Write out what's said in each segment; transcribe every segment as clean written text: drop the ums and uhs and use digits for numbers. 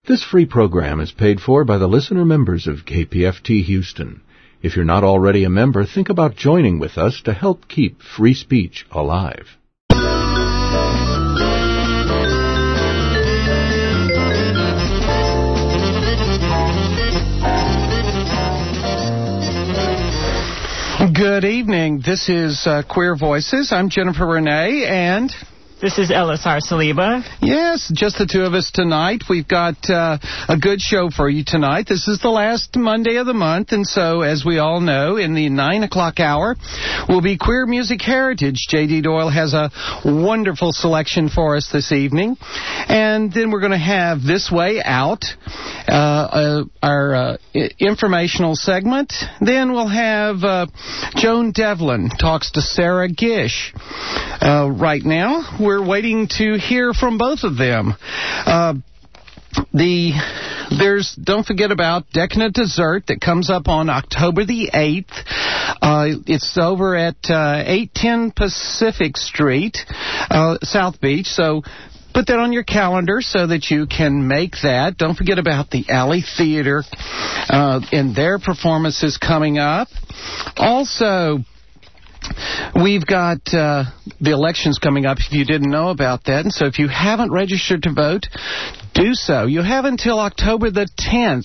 This free program is paid for by the listener members of KPFT Houston. If you're not already a member, think about joining with us to help keep free speech alive. Good evening. This is Queer Voices. I'm Jennifer Renee, and this is Elisar Saliba. Yes, just the two of us tonight. We've got a good show for you tonight. This is the last Monday of the month, and so, as we all know, in the 9 o'clock hour will be Queer Music Heritage. J.D. Doyle has a wonderful selection for us this evening. And then we're going to have This Way Out, our informational segment. Then we'll have Joan Devlin talks to Sarah Gish. Right now, we're waiting to hear from both of them. Don't forget about Decadent Dessert that comes up on October the 8th. It's over at 810 Pacific Street, South Beach. So put that on your calendar so that you can make that. Don't forget about the Alley Theater and their performances coming up. Also, we've got the elections coming up, if you didn't know about that. And so if you haven't registered to vote, do so. You have until October the 10th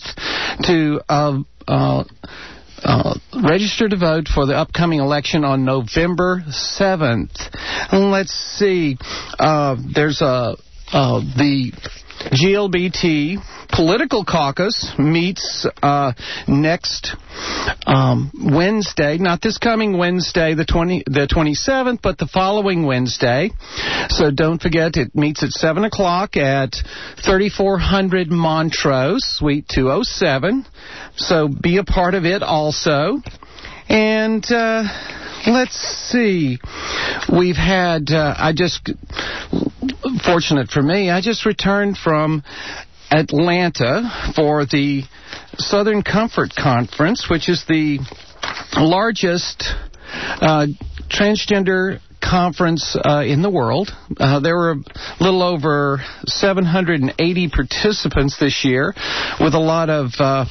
to register to vote for the upcoming election on November 7th. Let's see. There's the GLBT Political Caucus meets next Wednesday, not this coming Wednesday, the 27th, but the following Wednesday. So don't forget, it meets at 7 o'clock at 3400 Montrose, Suite 207. So be a part of it also. And let's see. We've had, fortunate for me, I just returned from Atlanta for the Southern Comfort Conference, which is the largest transgender conference in the world. There were a little over 780 participants this year, with a lot of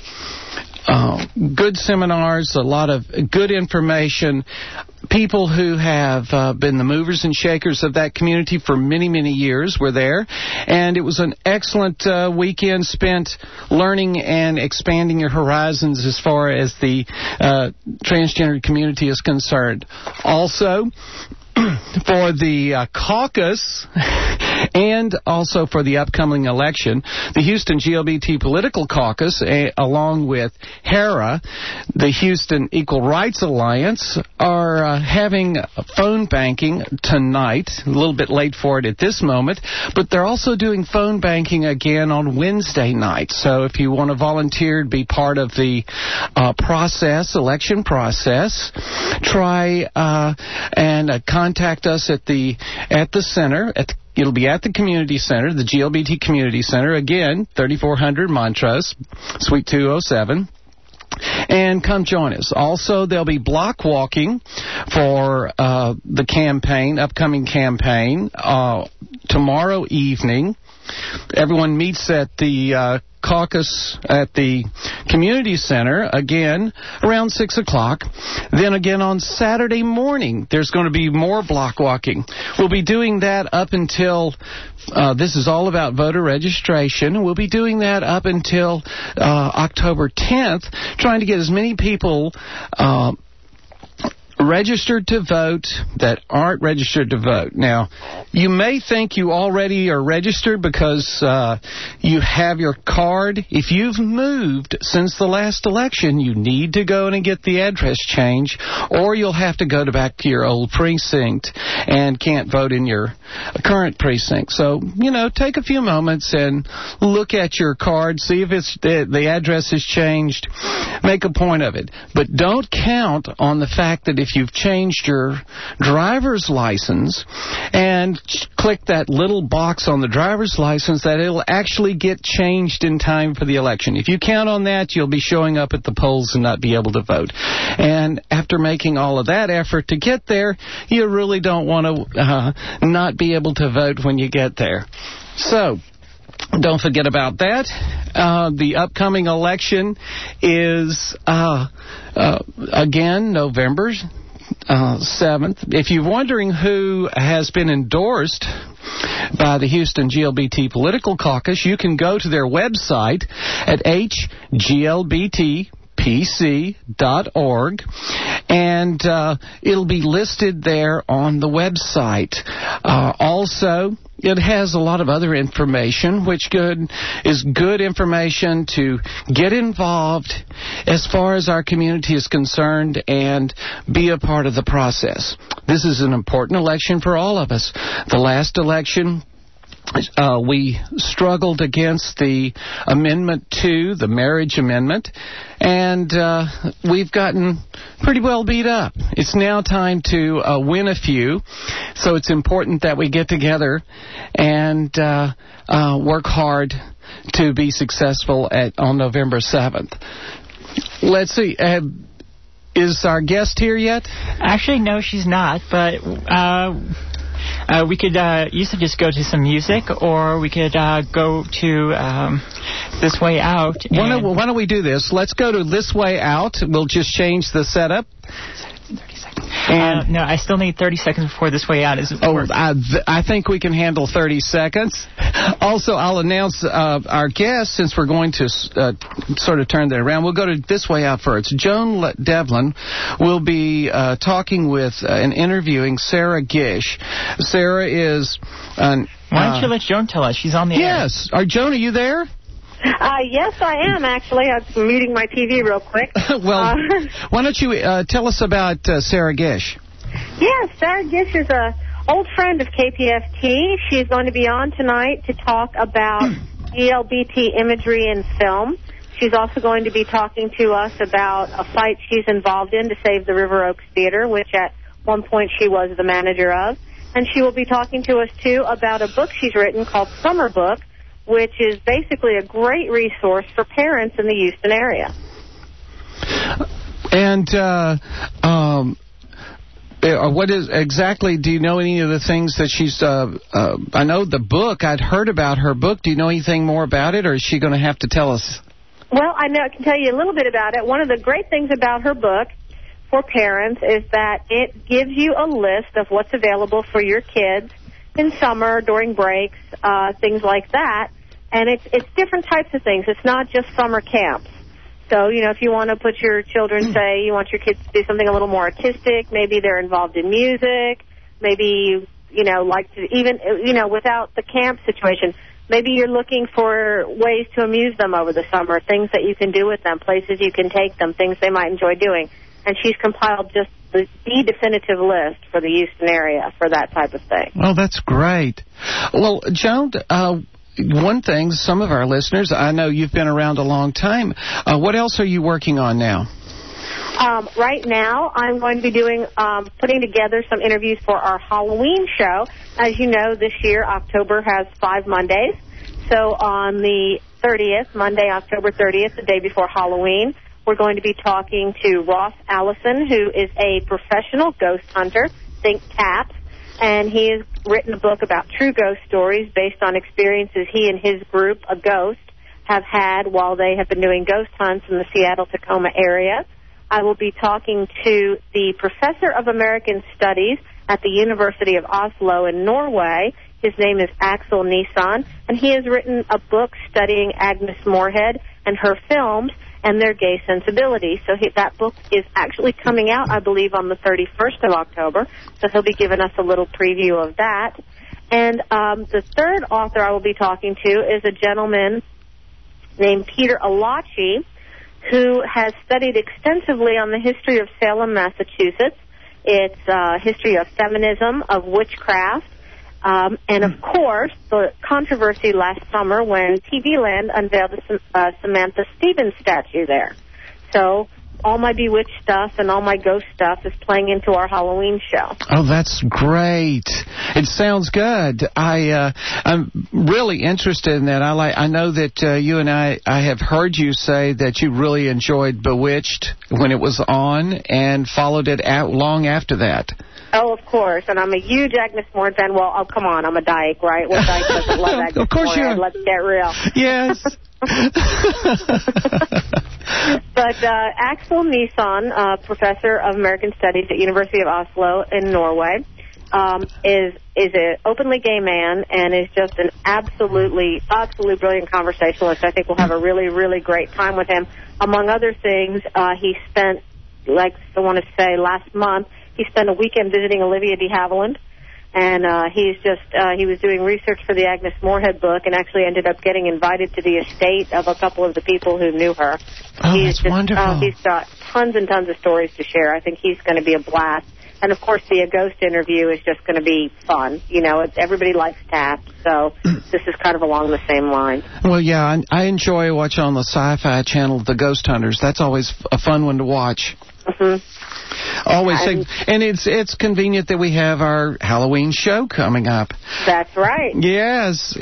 good seminars, a lot of good information, people who have been the movers and shakers of that community for many, many years were there. And it was an excellent weekend spent learning and expanding your horizons as far as the transgender community is concerned. Also, for the caucus and also for the upcoming election, the Houston GLBT Political Caucus, along with HERA, the Houston Equal Rights Alliance, are having phone banking tonight. A little bit late for it at this moment, but they're also doing phone banking again on Wednesday night. So if you want to volunteer to be part of the election process, try and contact us at the center. It'll be at the community center, the GLBT Community Center, again, 3400 Montrose, Suite 207. And come join us. Also, there'll be block walking for the campaign, upcoming campaign, tomorrow evening. Everyone meets at the caucus at the community center, again, around 6 o'clock. Then again on Saturday morning, there's going to be more block walking. We'll be doing that up until, this is all about voter registration. We'll be doing that up until October 10th, trying to get as many people registered to vote that aren't registered to vote. Now, you may think you already are registered because you have your card. If you've moved since the last election, you need to go in and get the address change, or you'll have to go back to your old precinct and can't vote in your current precinct. So, take a few moments and look at your card, see if it's the address has changed. Make a point of it. But don't count on the fact that if you've changed your driver's license and click that little box on the driver's license, that it'll actually get changed in time for the election. If you count on that, you'll be showing up at the polls and not be able to vote. And after making all of that effort to get there, you really don't want to not be able to vote when you get there. So, Don't forget about that. The upcoming election is, again, November 7th. If you're wondering who has been endorsed by the Houston GLBT Political Caucus, you can go to their website at hglbtpc.org, and it'll be listed there on the website. Also, it has a lot of other information, which is good information to get involved as far as our community is concerned and be a part of the process. This is an important election for all of us. The last election, we struggled against the Amendment 2, the marriage amendment, and we've gotten pretty well beat up. It's now time to win a few, so it's important that we get together and work hard to be successful on November 7th. Let's see. Is our guest here yet? Actually, no, she's not, but we could used to just go to some music, or we could go to This Way Out. Why don't we do this? Let's go to This Way Out. We'll just change the setup. 30 seconds. No, I still need 30 seconds before This Way Out is. I think we can handle 30 seconds. Also, I'll announce our guest, since we're going to sort of turn that around. We'll go to This Way Out first. Joan Devlin will be talking with and interviewing Sarah Gish. Sarah is... Why don't you let Joan tell us? She's on the air. Yes. Joan, are you there? Yes, I am, actually. I'm muting my TV real quick. Well, why don't you tell us about Sarah Gish? Yes, Sarah Gish is an old friend of KPFT. She's going to be on tonight to talk about GLBT imagery in film. She's also going to be talking to us about a fight she's involved in to save the River Oaks Theater, which at one point she was the manager of. And she will be talking to us, too, about a book she's written called Summer Book, which is basically a great resource for parents in the Houston area. And what is exactly, do you know any of the things that she's, I know the book, I'd heard about her book. Do you know anything more about it, or is she going to have to tell us? Well, I can tell you a little bit about it. One of the great things about her book for parents is that it gives you a list of what's available for your kids in summer, during breaks, things like that. And it's different types of things. It's not just summer camps. So, if you want to put your children, say, you want your kids to do something a little more artistic, maybe they're involved in music, maybe, like to even, without the camp situation, maybe you're looking for ways to amuse them over the summer, things that you can do with them, places you can take them, things they might enjoy doing. And she's compiled just the definitive list for the Houston area for that type of thing. Oh, that's great. Well, Joan, one thing, some of our listeners, I know you've been around a long time. What else are you working on now? Right now, I'm going to be putting together some interviews for our Halloween show. As you know, this year, October has 5 Mondays. So on the 30th, Monday, October 30th, the day before Halloween, we're going to be talking to Ross Allison, who is a professional ghost hunter, think TAPS, and he has written a book about true ghost stories based on experiences he and his group, A Ghost, have had while they have been doing ghost hunts in the Seattle-Tacoma area. I will be talking to the Professor of American Studies at the University of Oslo in Norway. His name is Axel Nissan, and he has written a book studying Agnes Moorehead and her films and their gay sensibility. So that book is actually coming out, I believe, on the 31st of October. So he'll be giving us a little preview of that. And the third author I will be talking to is a gentleman named Peter Alachi, who has studied extensively on the history of Salem, Massachusetts, its history of feminism, of witchcraft, and, of course, the controversy last summer when TV Land unveiled a Samantha Stevens statue there. So all my bewitched stuff and all my ghost stuff is playing into our Halloween show. Oh, that's great. It sounds good. I'm really interested in that. I know that you and I have heard you say that you really enjoyed Bewitched when it was on and followed it out long after that. Oh, of course, and I'm a huge Agnes Moorehead fan. Well, oh, come on, I'm a dyke, right? What dyke doesn't love Agnes Of course Moorehead? you are. Let's get real. Yes. But Axel Nisson, professor of American Studies at University of Oslo in Norway, is an openly gay man and is just an absolutely brilliant conversationalist. I think we'll have a really, really great time with him. Among other things, he spent, like I want to say, last month, he spent a weekend visiting Olivia de Havilland. And he was doing research for the Agnes Moorehead book and actually ended up getting invited to the estate of a couple of the people who knew her. Oh, that's wonderful. He's got tons and tons of stories to share. I think he's going to be a blast. And, of course, the Ghost interview is just going to be fun. You know, everybody likes Taft, so this is kind of along the same line. Well, yeah, I enjoy watching on the Sci-Fi Channel The Ghost Hunters. That's always a fun one to watch. Mm-hmm. Always, and it's convenient that we have our Halloween show coming up. That's right. Yes.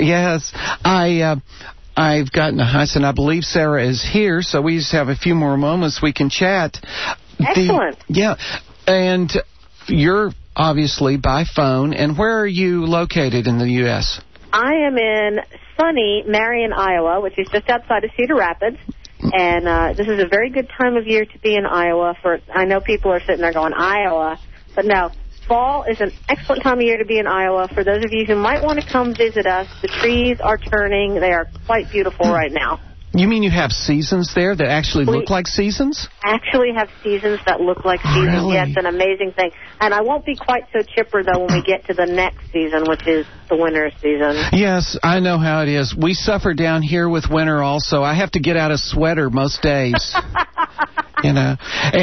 I've gotten a hush, and I believe Sarah is here, so we just have a few more moments we can chat. Excellent. And you're obviously by phone, and where are you located in the U.S.? I am in sunny Marion, Iowa, which is just outside of Cedar Rapids. And this is a very good time of year to be in Iowa. I know people are sitting there going, Iowa. But no, fall is an excellent time of year to be in Iowa. For those of you who might want to come visit us, the trees are turning. They are quite beautiful right now. You mean you have seasons there that actually look like seasons? Actually have seasons that look like seasons. Really? Yes, an amazing thing. And I won't be quite so chipper, though, when we get to the next season, which is the winter season. Yes, I know how it is. We suffer down here with winter also. I have to get out a sweater most days. You know.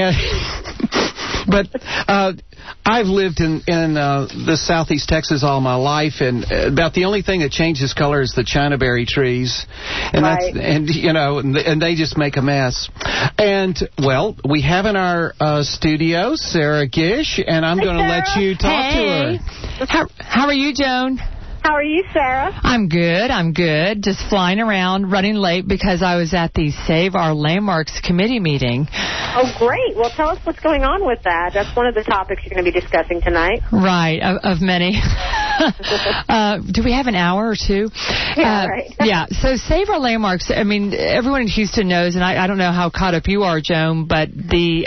But I've lived in the southeast Texas all my life, and about the only thing that changes color is the Chinaberry trees, and right. and they just make a mess. And well, we have in our studio Sarah Gish, and I'm going to let you talk to her. How are you, Joan? How are you, Sarah? I'm good. Just flying around, running late because I was at the Save Our Landmarks committee meeting. Oh, great. Well, tell us what's going on with that. That's one of the topics you're going to be discussing tonight. Right, of many. Do we have an hour or two? Yeah, right. Yeah, so Save Our Landmarks, I mean, everyone in Houston knows, and I don't know how caught up you are, Joan, but the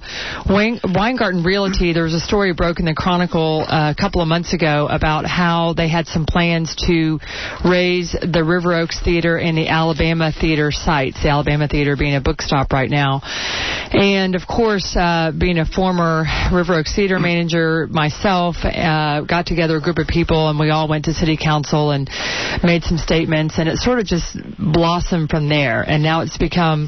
Weingarten Realty, there was a story broke in the Chronicle a couple of months ago about how they had some plans to raise the River Oaks Theater and the Alabama Theater sites, the Alabama Theater being a book stop right now. And, of course, being a former River Oaks Theater manager myself, got together a group of people, and we all went to City Council and made some statements, and it sort of just blossomed from there. And now it's become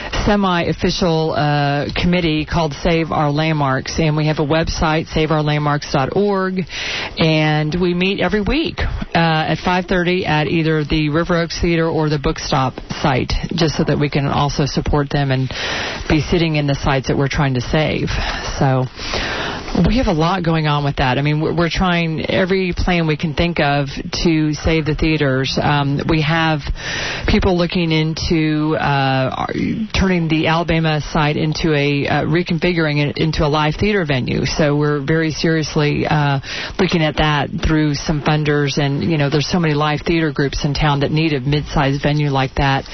semi-official committee called Save Our Landmarks, and we have a website, saveourlandmarks.org, and we meet every week at 5:30 at either the River Oaks Theater or the Bookstop site, just so that we can also support them and be sitting in the sites that we're trying to save. So we have a lot going on with that. I mean, we're trying every plan we can think of to save the theaters. We have people looking into turning the Alabama site into reconfiguring it into a live theater venue. So we're very seriously looking at that through some funders. And, you know, there's so many live theater groups in town that need a mid-sized venue like that.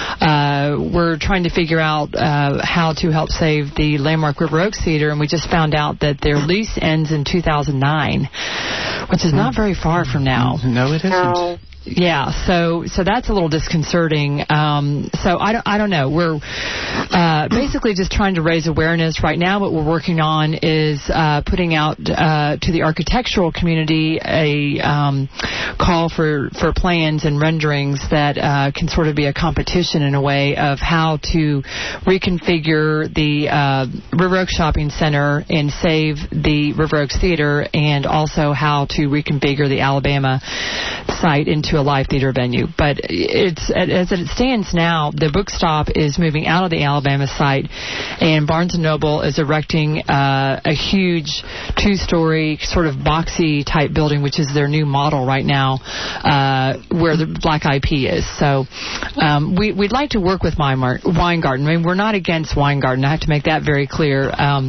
We're trying to figure out how to help save the Landmark River Oaks Theater, and we just found out that their lease ends in 2009, which is not very far from now. No, it isn't. No. Yeah, so that's a little disconcerting. So I don't know. We're basically just trying to raise awareness. Right now what we're working on is putting out to the architectural community a call for plans and renderings that can sort of be a competition in a way of how to reconfigure the River Oaks Shopping Center and save the River Oaks Theater, and also how to reconfigure the Alabama site into a live theater venue. But it's as it stands now, the Bookstop is moving out of the Alabama site, and Barnes & Noble is erecting a huge two-story sort of boxy type building, which is their new model right now, where the Black IP is. So we'd like to work with Weingarten. I mean, we're not against Weingarten. I have to make that very clear.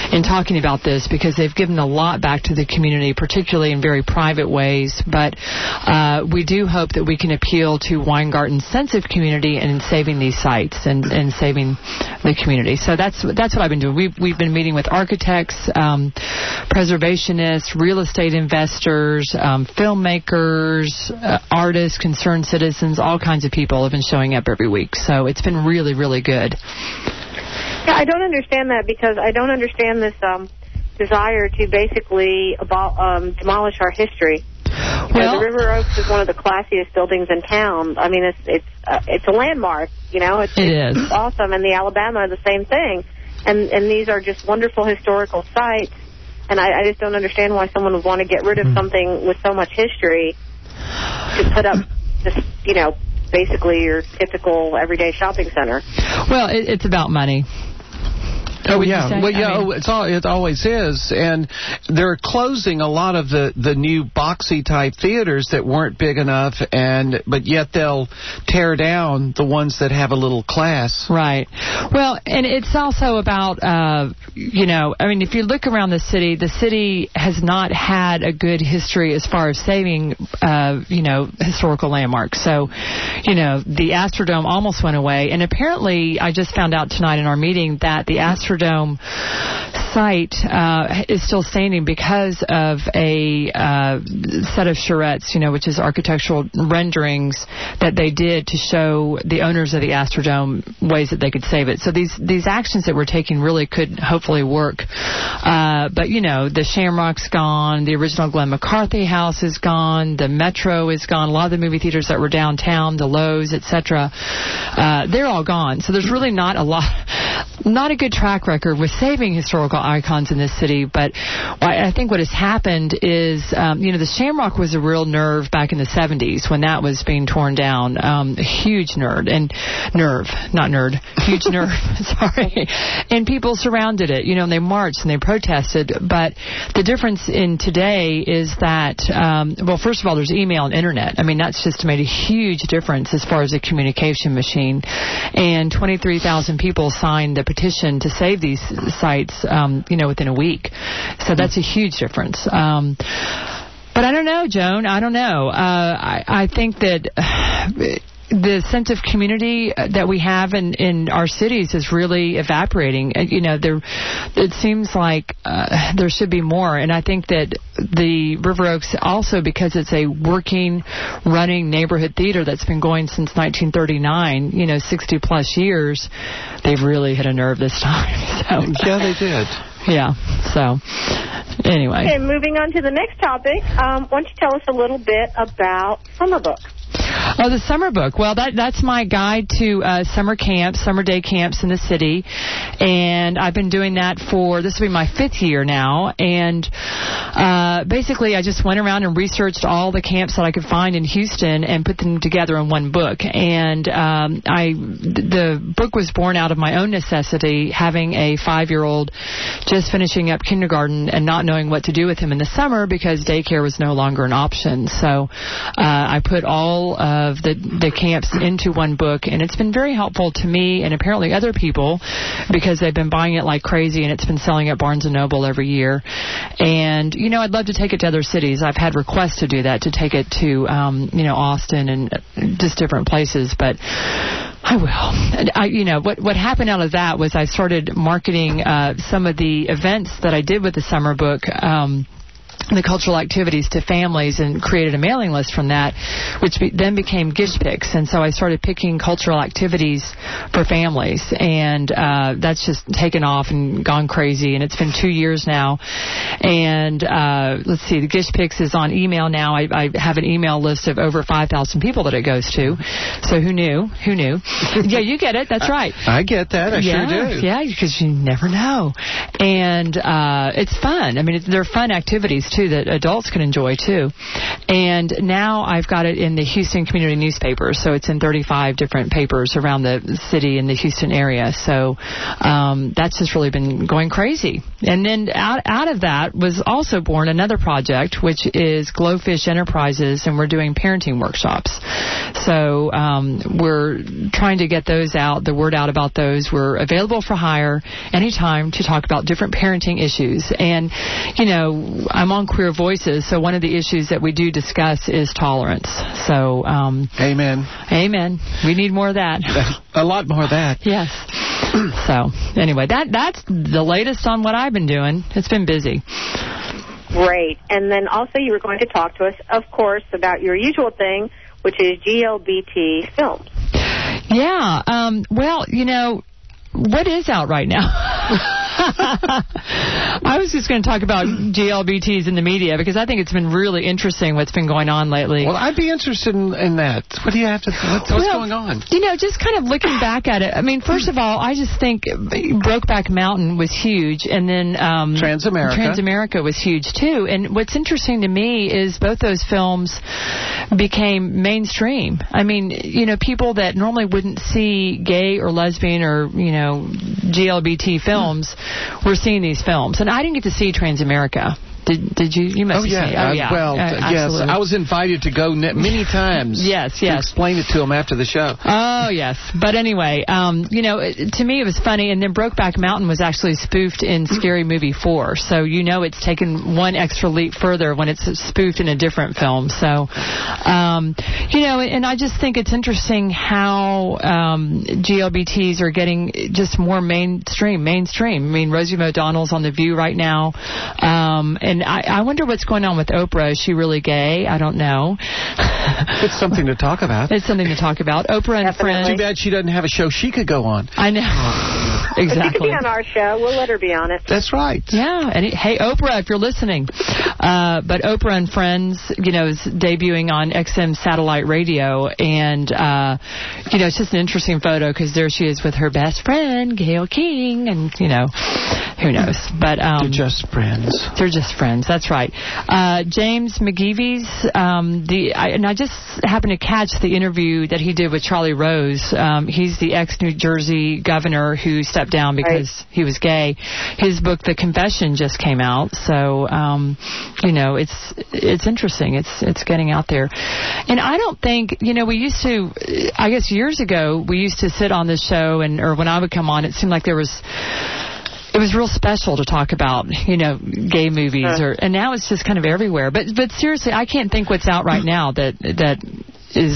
in talking about this because they've given a lot back to the community, particularly in very private ways. But we do hope that we can appeal to Weingarten's sense of community and in saving these sites and saving the community. So that's what I've been doing. We've been meeting with architects, preservationists, real estate investors, filmmakers, artists, concerned citizens, all kinds of people have been showing up every week. So it's been really, really good. Yeah, I don't understand that because I don't understand this desire to basically demolish our history. Well, the River Oaks is one of the classiest buildings in town. I mean, it's a landmark. You know, it's awesome. And the Alabama, the same thing. And these are just wonderful historical sites. And I just don't understand why someone would want to get rid of something with so much history to put up just, you know, basically your typical everyday shopping center. Well, it's about money. Oh, yeah. Well, yeah, it always is. And they're closing a lot of the new boxy-type theaters that weren't big enough, but yet they'll tear down the ones that have a little class. Right. Well, and it's also about, you know, I mean, if you look around the city has not had a good history as far as saving, you know, historical landmarks. So, you know, the Astrodome almost went away. And apparently, I just found out tonight in our meeting that the Astrodome site is still standing because of a set of charrettes, you know, which is architectural renderings that they did to show the owners of the Astrodome ways that they could save it. So these actions that we're taking really could hopefully work. But, you know, the Shamrock's gone, the original Glenn McCarthy House is gone, the Metro is gone, a lot of the movie theaters that were downtown, the Lowe's, etc., they're all gone. So there's really not a good track record with saving historical icons in this city, but I think what has happened is, you know, the Shamrock was a real nerve back in the 70s when that was being torn down. A huge huge nerve, sorry. And people surrounded it, you know, and they marched and they protested. But the difference in today is that, well, first of all, there's email and internet. I mean, that's just made a huge difference as far as a communication machine. And 23,000 people signed the petition to save these sites, you know, within a week. So that's a huge difference. But I don't know, Joan. I don't know. I think that the sense of community that we have in our cities is really evaporating. You know, it seems like there should be more. And I think that the River Oaks also, because it's a working, running neighborhood theater that's been going since 1939, you know, 60-plus years, they've really hit a nerve this time. So. Yeah, they did. Yeah, so anyway. Okay, moving on to the next topic. Why don't you tell us a little bit about Summer Book? Oh, the Summer Book. Well, that's my guide to summer camps, summer day camps in the city. And I've been doing that this will be my 5th year now. And basically, I just went around and researched all the camps that I could find in Houston and put them together in one book. And the book was born out of my own necessity, having a 5-year-old just finishing up kindergarten and not knowing what to do with him in the summer because daycare was no longer an option. So I put all of the camps into one book, and it's been very helpful to me and apparently other people because they've been buying it like crazy, and it's been selling at Barnes & Noble every year. And, you know, I'd love to take it to other cities. I've had requests to do that, to take it to, you know, Austin and just different places, but I will. You know, what happened out of that was I started marketing some of the events that I did with the summer book, the cultural activities to families, and created a mailing list from that, which then became Gish Picks. And so I started picking cultural activities for families, and that's just taken off and gone crazy. And it's been 2 years now. And let's see, the Gish Picks is on email now. I have an email list of over 5,000 people that it goes to. So who knew? Yeah, you get it. That's right. I get that. I sure do. Yeah, because you never know. And it's fun. I mean, they're fun activities, too. too, that adults can enjoy, too. And now I've got it in the Houston Community Newspaper, so it's in 35 different papers around the city and the Houston area. So that's just really been going crazy. And then out of that was also born another project, which is Glowfish Enterprises, and we're doing parenting workshops. So we're trying to get those out, the word out about those. We're available for hire anytime to talk about different parenting issues. And, you know, I'm on Queer Voices, so one of the issues that we do discuss is tolerance. So, amen. Amen. We need more of that. A lot more of that. Yes. So, anyway, that's the latest on what I've been doing. It's been busy. Great. And then also you were going to talk to us, of course, about your usual thing, which is GLBT films. Yeah. Well, you know, what is out right now? I was just going to talk about GLBTs in the media because I think it's been really interesting what's been going on lately. Well, I'd be interested in that. What do you have to? What's going on? You know, just kind of looking back at it. I mean, first of all, I just think Brokeback Mountain was huge, and then Transamerica was huge too. And what's interesting to me is both those films became mainstream. I mean, you know, people that normally wouldn't see gay or lesbian or, you know, GLBT films were seeing these films. And I didn't get to see Transamerica. Did you? You must have seen it. Oh, yeah. Well, yes. I was invited to go many times. Yes. To explain it to them after the show. Oh, yes. But anyway, you know, to me it was funny. And then Brokeback Mountain was actually spoofed in Scary Movie 4. So, you know, it's taken one extra leap further when it's spoofed in a different film. So, you know, and I just think it's interesting how GLBTs are getting just more mainstream. I mean, Rosie O'Donnell's on The View right now. And I wonder what's going on with Oprah. Is she really gay? I don't know. It's something to talk about. It's something to talk about. Oprah and Friends. Too bad she doesn't have a show she could go on. I know. Exactly. She could be on our show. We'll let her be on it. That's right. Yeah. And hey, Oprah, if you're listening. But Oprah and Friends, you know, is debuting on XM satellite radio. And, you know, it's just an interesting photo because there she is with her best friend, Gayle King. And, you know, who knows. But they're just friends. They're just friends. That's right. James McGeevy's, and I just happened to catch the interview that he did with Charlie Rose. He's the ex-New Jersey governor who stepped down because he was gay. His book, The Confession, just came out. So, you know, it's interesting. It's getting out there. And I don't think, you know, we used to, I guess years ago, we used to sit on this show, or when I would come on, it seemed like it was real special to talk about, you know, gay movies, and now it's just kind of everywhere. But seriously, I can't think what's out right now that is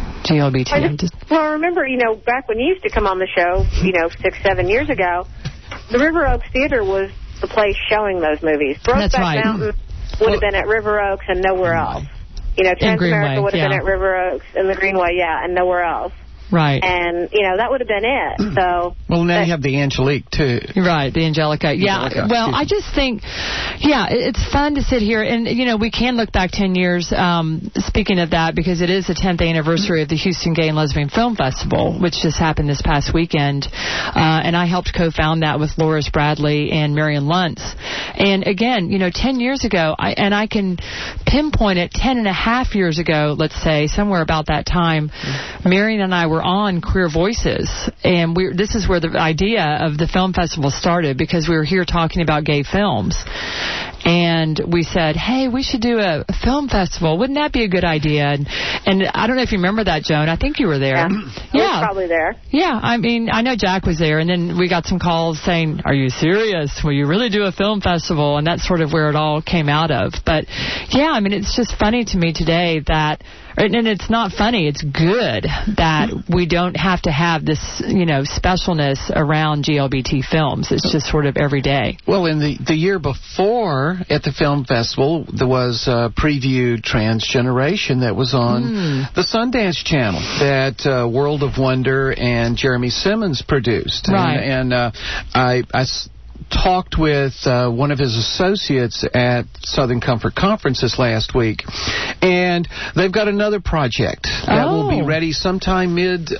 GLBT. Well, remember, you know, back when you used to come on the show, you know, 6-7 years ago, the River Oaks Theater was the place showing those movies. Brokeback Mountain would have been at River Oaks and nowhere else. You know, Transamerica would have been at River Oaks and the Greenway, and nowhere else. Right. And, you know, that would have been it. So. Well, now you have the Angelique, too. Right, the Angelica. Yeah, well, I just think, it's fun to sit here. And, you know, we can look back 10 years, speaking of that, because it is the 10th anniversary of the Houston Gay and Lesbian Film Festival, which just happened this past weekend. And I helped co-found that with Loris Bradley and Marion Luntz. And, again, you know, 10 years ago, I can pinpoint it 10 and a half years ago, let's say, somewhere about that time, Marion and I were on Queer Voices, and this is where the idea of the film festival started, because we were here talking about gay films, and we said, hey, we should do a film festival. Wouldn't that be a good idea? And I don't know if you remember that, Joan. I think you were there. Yeah, I was probably there. Yeah, I mean, I know Jack was there, and then we got some calls saying, are you serious? Will you really do a film festival? And that's sort of where it all came out of. But, yeah, I mean, it's just funny to me today that, and it's not funny, it's good that we don't have to have this, you know, specialness around GLBT films. It's just sort of every day. Well, in the year before at the film festival, there was a previewed Transgeneration that was on the Sundance Channel that World of Wonder and Jeremy Simmons produced. Right. And I talked with one of his associates at Southern Comfort Conference this last week, and they've got another project that will be ready sometime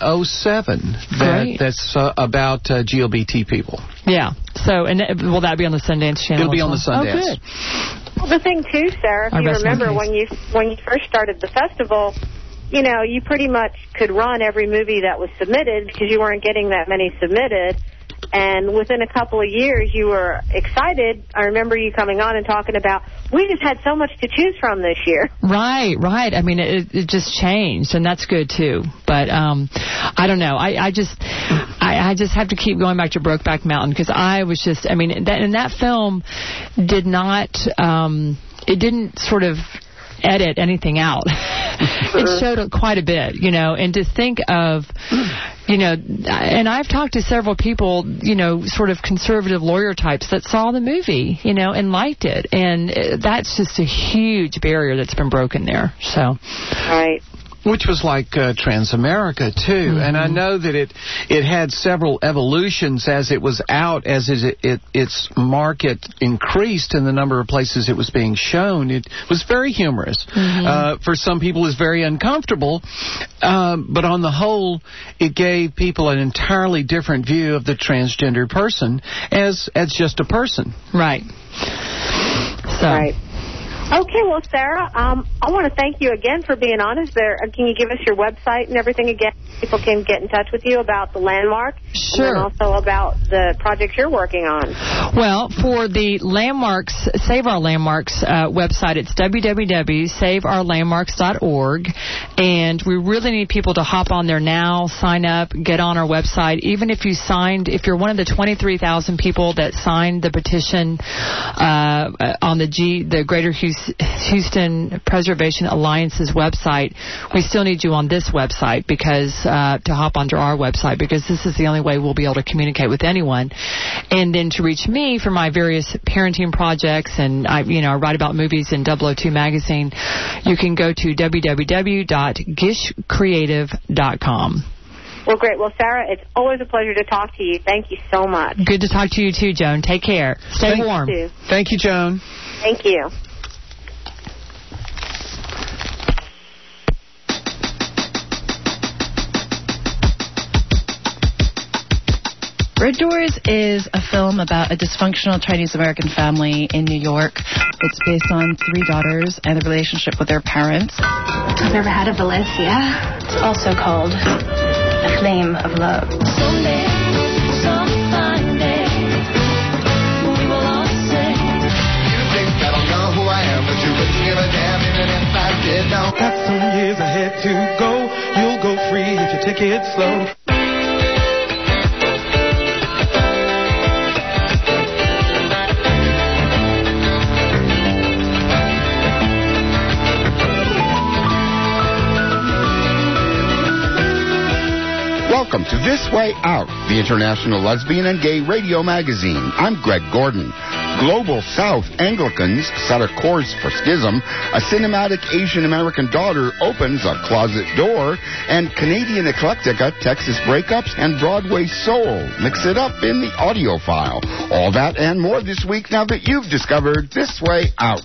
mid-07 that's about GLBT people. Yeah. So, and will that be on the Sundance Channel? It'll be on the Sundance. Oh, good. Well, the thing, too, Sarah, if you remember when you first started the festival, you know, you pretty much could run every movie that was submitted because you weren't getting that many submitted. And within a couple of years, you were excited. I remember you coming on and talking about, we just had so much to choose from this year. Right. I mean, it just changed, and that's good, too. But I don't know. I just have to keep going back to Brokeback Mountain because I was just, I mean, that film did not, it didn't sort of edit anything out. It showed quite a bit, you know, and to think of, you know, and I've talked to several people, you know, sort of conservative lawyer types that saw the movie, you know, and liked it. And that's just a huge barrier that's been broken there. So. Right. Which was like Transamerica, too. Mm-hmm. And I know that it had several evolutions as it was out, as its market increased in the number of places it was being shown. It was very humorous. Mm-hmm. For some people, it was very uncomfortable. But on the whole, it gave people an entirely different view of the transgender person as just a person. Right. So. Right. Okay, well, Sarah, I want to thank you again for being on. Can you give us your website and everything again? People can get in touch with you about the Landmark. Sure. And also about the projects you're working on. Well, for the Landmarks, Save Our Landmarks website, it's www.saveourlandmarks.org. And we really need people to hop on there now, sign up, get on our website. Even if you're one of the 23,000 people that signed the petition on the Greater Houston Preservation Alliance's website, we still need you on this website because to hop onto our website, because this is the only way we'll be able to communicate with anyone. And then to reach me for my various parenting projects, and I write about movies in 002 magazine, you can go to www.gishcreative.com. Well, great. Well, Sarah, it's always a pleasure to talk to you. Thank you so much. Good to talk to you too, Joan. Take care. Stay warm. You too. Thank you, Joan. Thank you. Red Doors is a film about a dysfunctional Chinese-American family in New York. It's based on 3 daughters and the relationship with their parents. Have you ever had a Valencia? It's also called a flame of love. Someday, some fine day, we will all say, you think I don't know who I am, but you wouldn't give a damn even if I did know. Got some years ahead to go. You'll go free if you take it slow. Welcome to This Way Out, the international lesbian and gay radio magazine. I'm Greg Gordon. Global South Anglicans set a course for schism, a cinematic Asian American daughter opens a closet door, and Canadian eclectica, Texas breakups, and Broadway soul mix it up in the audio file. All that and more this week now that you've discovered This Way Out.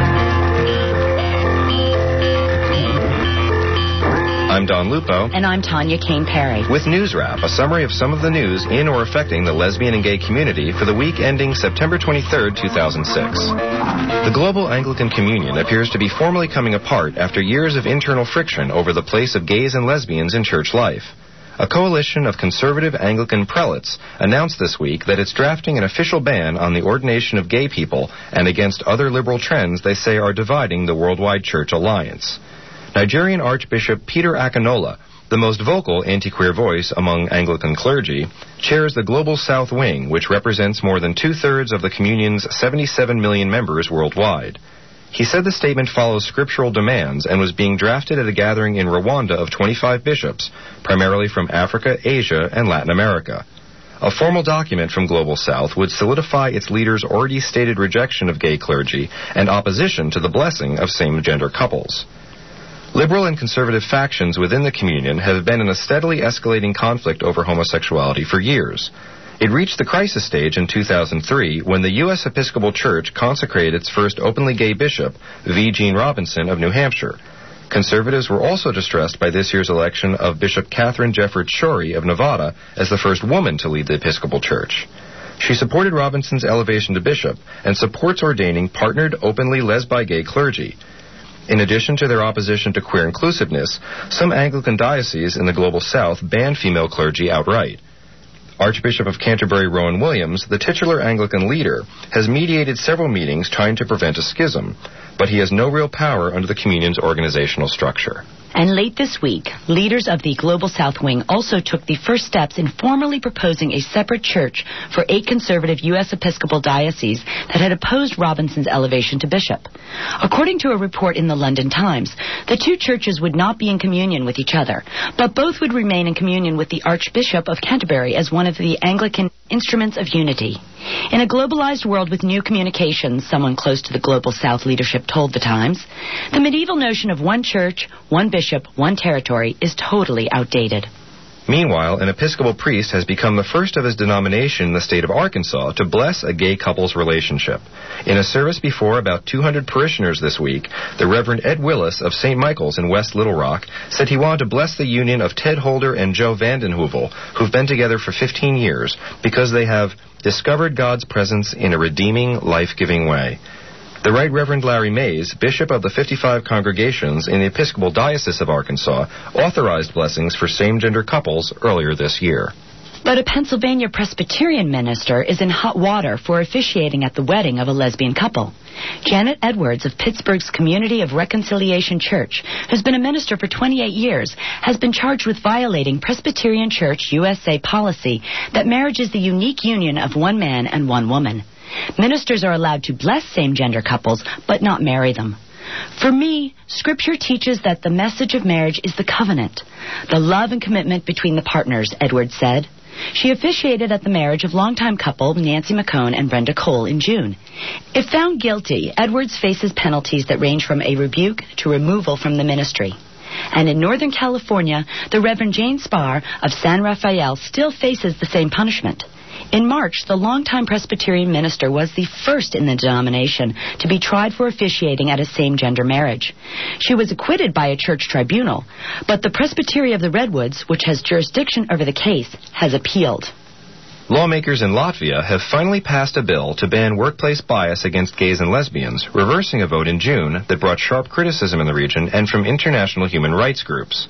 I'm Don Lupo. And I'm Tanya Kane Perry. With News Wrap, a summary of some of the news in or affecting the lesbian and gay community for the week ending September 23, 2006. The Global Anglican Communion appears to be formally coming apart after years of internal friction over the place of gays and lesbians in church life. A coalition of conservative Anglican prelates announced this week that it's drafting an official ban on the ordination of gay people and against other liberal trends they say are dividing the worldwide church alliance. Nigerian Archbishop Peter Akinola, the most vocal anti-queer voice among Anglican clergy, chairs the Global South Wing, which represents more than 2/3 of the Communion's 77 million members worldwide. He said the statement follows scriptural demands and was being drafted at a gathering in Rwanda of 25 bishops, primarily from Africa, Asia, and Latin America. A formal document from Global South would solidify its leaders' already stated rejection of gay clergy and opposition to the blessing of same-gender couples. Liberal and conservative factions within the Communion have been in a steadily escalating conflict over homosexuality for years. It reached the crisis stage in 2003 when the U.S. Episcopal Church consecrated its first openly gay bishop, V. Gene Robinson of New Hampshire. Conservatives were also distressed by this year's election of Bishop Catherine Jefferts Schori of Nevada as the first woman to lead the Episcopal Church. She supported Robinson's elevation to bishop and supports ordaining partnered openly lesbi-gay clergy. In addition to their opposition to queer inclusiveness, some Anglican dioceses in the Global South ban female clergy outright. Archbishop of Canterbury Rowan Williams, the titular Anglican leader, has mediated several meetings trying to prevent a schism, but he has no real power under the Communion's organizational structure. And late this week, leaders of the Global South Wing also took the first steps in formally proposing a separate church for 8 conservative U.S. Episcopal dioceses that had opposed Robinson's elevation to bishop. According to a report in the London Times, the 2 churches would not be in communion with each other, but both would remain in communion with the Archbishop of Canterbury as one of the Anglican instruments of unity. In a globalized world with new communications, someone close to the Global South leadership told the Times, the medieval notion of one church, one bishop, one territory is totally outdated. Meanwhile, an Episcopal priest has become the first of his denomination in the state of Arkansas to bless a gay couple's relationship. In a service before about 200 parishioners this week, the Reverend Ed Willis of St. Michael's in West Little Rock said he wanted to bless the union of Ted Holder and Joe Vandenheuvel, who've been together for 15 years, because they have discovered God's presence in a redeeming, life-giving way. The Right Reverend Larry Mays, Bishop of the 55 congregations in the Episcopal Diocese of Arkansas, authorized blessings for same-gender couples earlier this year. But a Pennsylvania Presbyterian minister is in hot water for officiating at the wedding of a lesbian couple. Janet Edwards of Pittsburgh's Community of Reconciliation Church, who's been a minister for 28 years, has been charged with violating Presbyterian Church USA policy that marriage is the unique union of one man and one woman. Ministers are allowed to bless same-gender couples, but not marry them. For me, Scripture teaches that the message of marriage is the covenant, the love and commitment between the partners, Edwards said. She officiated at the marriage of longtime couple Nancy McCone and Brenda Cole in June. If found guilty, Edwards faces penalties that range from a rebuke to removal from the ministry. And in Northern California, the Reverend Jane Spar of San Rafael still faces the same punishment. In March, the longtime Presbyterian minister was the first in the denomination to be tried for officiating at a same-gender marriage. She was acquitted by a church tribunal, but the Presbytery of the Redwoods, which has jurisdiction over the case, has appealed. Lawmakers in Latvia have finally passed a bill to ban workplace bias against gays and lesbians, reversing a vote in June that brought sharp criticism in the region and from international human rights groups.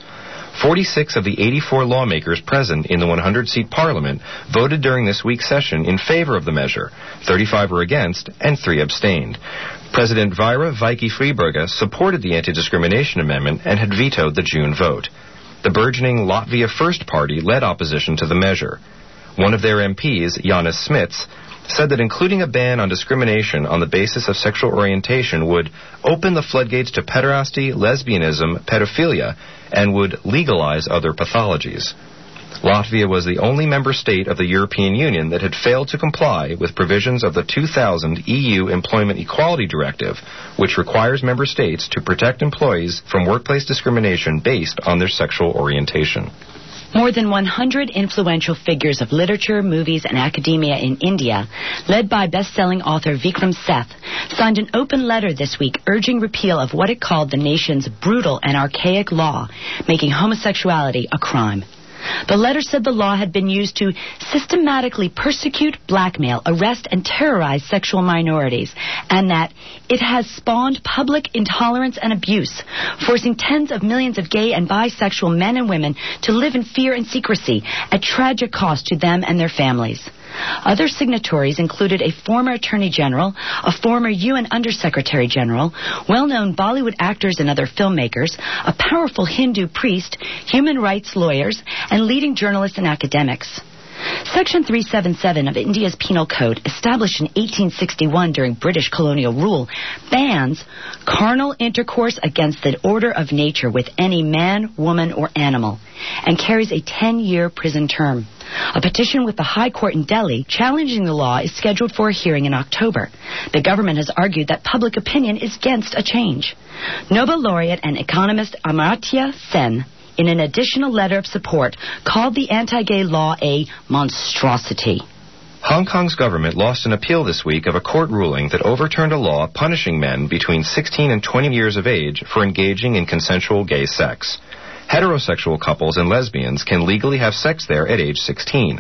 46 of the 84 lawmakers present in the 100-seat parliament voted during this week's session in favor of the measure. 35 were against, and 3 abstained. President Vaira Vaiki-Friberga supported the anti-discrimination amendment and had vetoed the June vote. The burgeoning Latvia First Party led opposition to the measure. One of their MPs, Jānis Smits, said that including a ban on discrimination on the basis of sexual orientation would open the floodgates to pederasty, lesbianism, pedophilia, and would legalize other pathologies. Latvia was the only member state of the European Union that had failed to comply with provisions of the 2000 EU Employment Equality Directive, which requires member states to protect employees from workplace discrimination based on their sexual orientation. More than 100 influential figures of literature, movies, and academia in India, led by best-selling author Vikram Seth, signed an open letter this week urging repeal of what it called the nation's brutal and archaic law, making homosexuality a crime. The letter said the law had been used to systematically persecute, blackmail, arrest, and terrorize sexual minorities, and that it has spawned public intolerance and abuse, forcing tens of millions of gay and bisexual men and women to live in fear and secrecy at tragic cost to them and their families. Other signatories included a former Attorney General, a former UN Undersecretary General, well-known Bollywood actors and other filmmakers, a powerful Hindu priest, human rights lawyers, and leading journalists and academics. Section 377 of India's Penal Code, established in 1861 during British colonial rule, bans carnal intercourse against the order of nature with any man, woman, or animal, and carries a 10-year prison term. A petition with the High Court in Delhi challenging the law is scheduled for a hearing in October. The government has argued that public opinion is against a change. Nobel laureate and economist Amartya Sen, in an additional letter of support, called the anti-gay law a monstrosity. Hong Kong's government lost an appeal this week of a court ruling that overturned a law punishing men between 16 and 20 years of age for engaging in consensual gay sex. Heterosexual couples and lesbians can legally have sex there at age 16.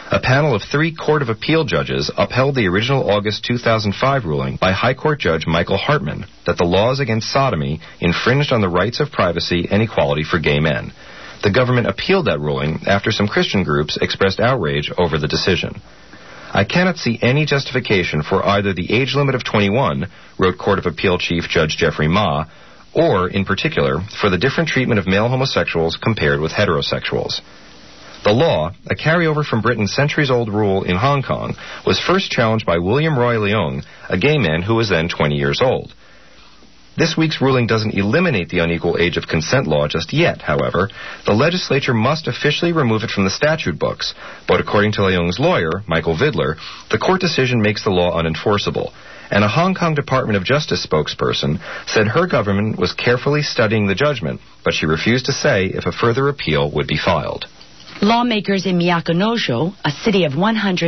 A panel of 3 Court of Appeal judges upheld the original August 2005 ruling by High Court Judge Michael Hartman that the laws against sodomy infringed on the rights of privacy and equality for gay men. The government appealed that ruling after some Christian groups expressed outrage over the decision. I cannot see any justification for either the age limit of 21, wrote Court of Appeal Chief Judge Jeffrey Ma, or, in particular, for the different treatment of male homosexuals compared with heterosexuals. The law, a carryover from Britain's centuries-old rule in Hong Kong, was first challenged by William Roy Leung, a gay man who was then 20 years old. This week's ruling doesn't eliminate the unequal age of consent law just yet, however. The legislature must officially remove it from the statute books, but according to Leung's lawyer, Michael Vidler, the court decision makes the law unenforceable. And a Hong Kong Department of Justice spokesperson said her government was carefully studying the judgment, but she refused to say if a further appeal would be filed. Lawmakers in Miyako-no-sho, a city of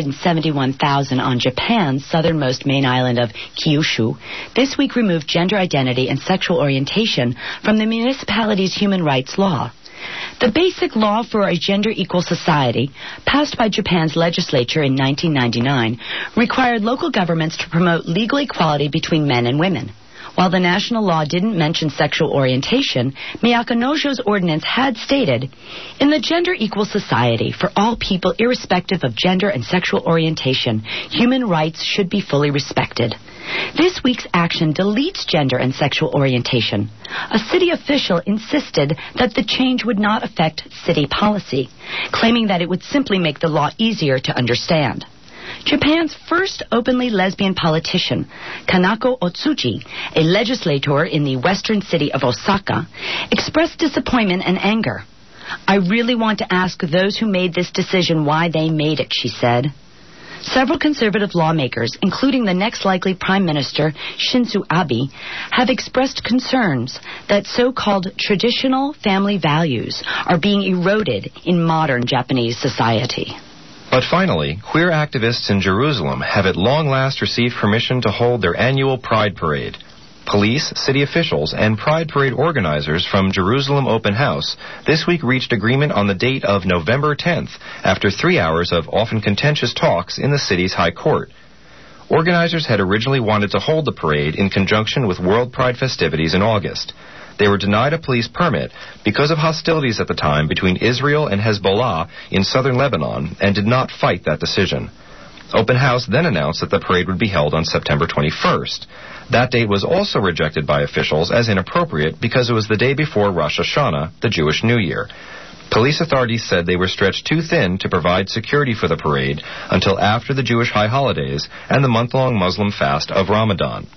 171,000 on Japan's southernmost main island of Kyushu, this week removed gender identity and sexual orientation from the municipality's human rights law. The Basic Law for a Gender-Equal Society, passed by Japan's legislature in 1999, required local governments to promote legal equality between men and women. While the national law didn't mention sexual orientation, Miyako-no-sho's ordinance had stated, "In the gender-equal society, for all people irrespective of gender and sexual orientation, human rights should be fully respected." This week's action deletes gender and sexual orientation. A city official insisted that the change would not affect city policy, claiming that it would simply make the law easier to understand. Japan's first openly lesbian politician, Kanako Otsuchi, a legislator in the western city of Osaka, expressed disappointment and anger. "I really want to ask those who made this decision why they made it," she said. Several conservative lawmakers, including the next likely Prime Minister, Shinzo Abe, have expressed concerns that so-called traditional family values are being eroded in modern Japanese society. But finally, queer activists in Jerusalem have at long last received permission to hold their annual Pride Parade. Police, city officials, and Pride Parade organizers from Jerusalem Open House this week reached agreement on the date of November 10th, after 3 hours of often contentious talks in the city's High Court. Organizers had originally wanted to hold the parade in conjunction with World Pride festivities in August. They were denied a police permit because of hostilities at the time between Israel and Hezbollah in southern Lebanon and did not fight that decision. Open House then announced that the parade would be held on September 21st. That date was also rejected by officials as inappropriate because it was the day before Rosh Hashanah, the Jewish New Year. Police authorities said they were stretched too thin to provide security for the parade until after the Jewish high holidays and the month-long Muslim fast of Ramadan.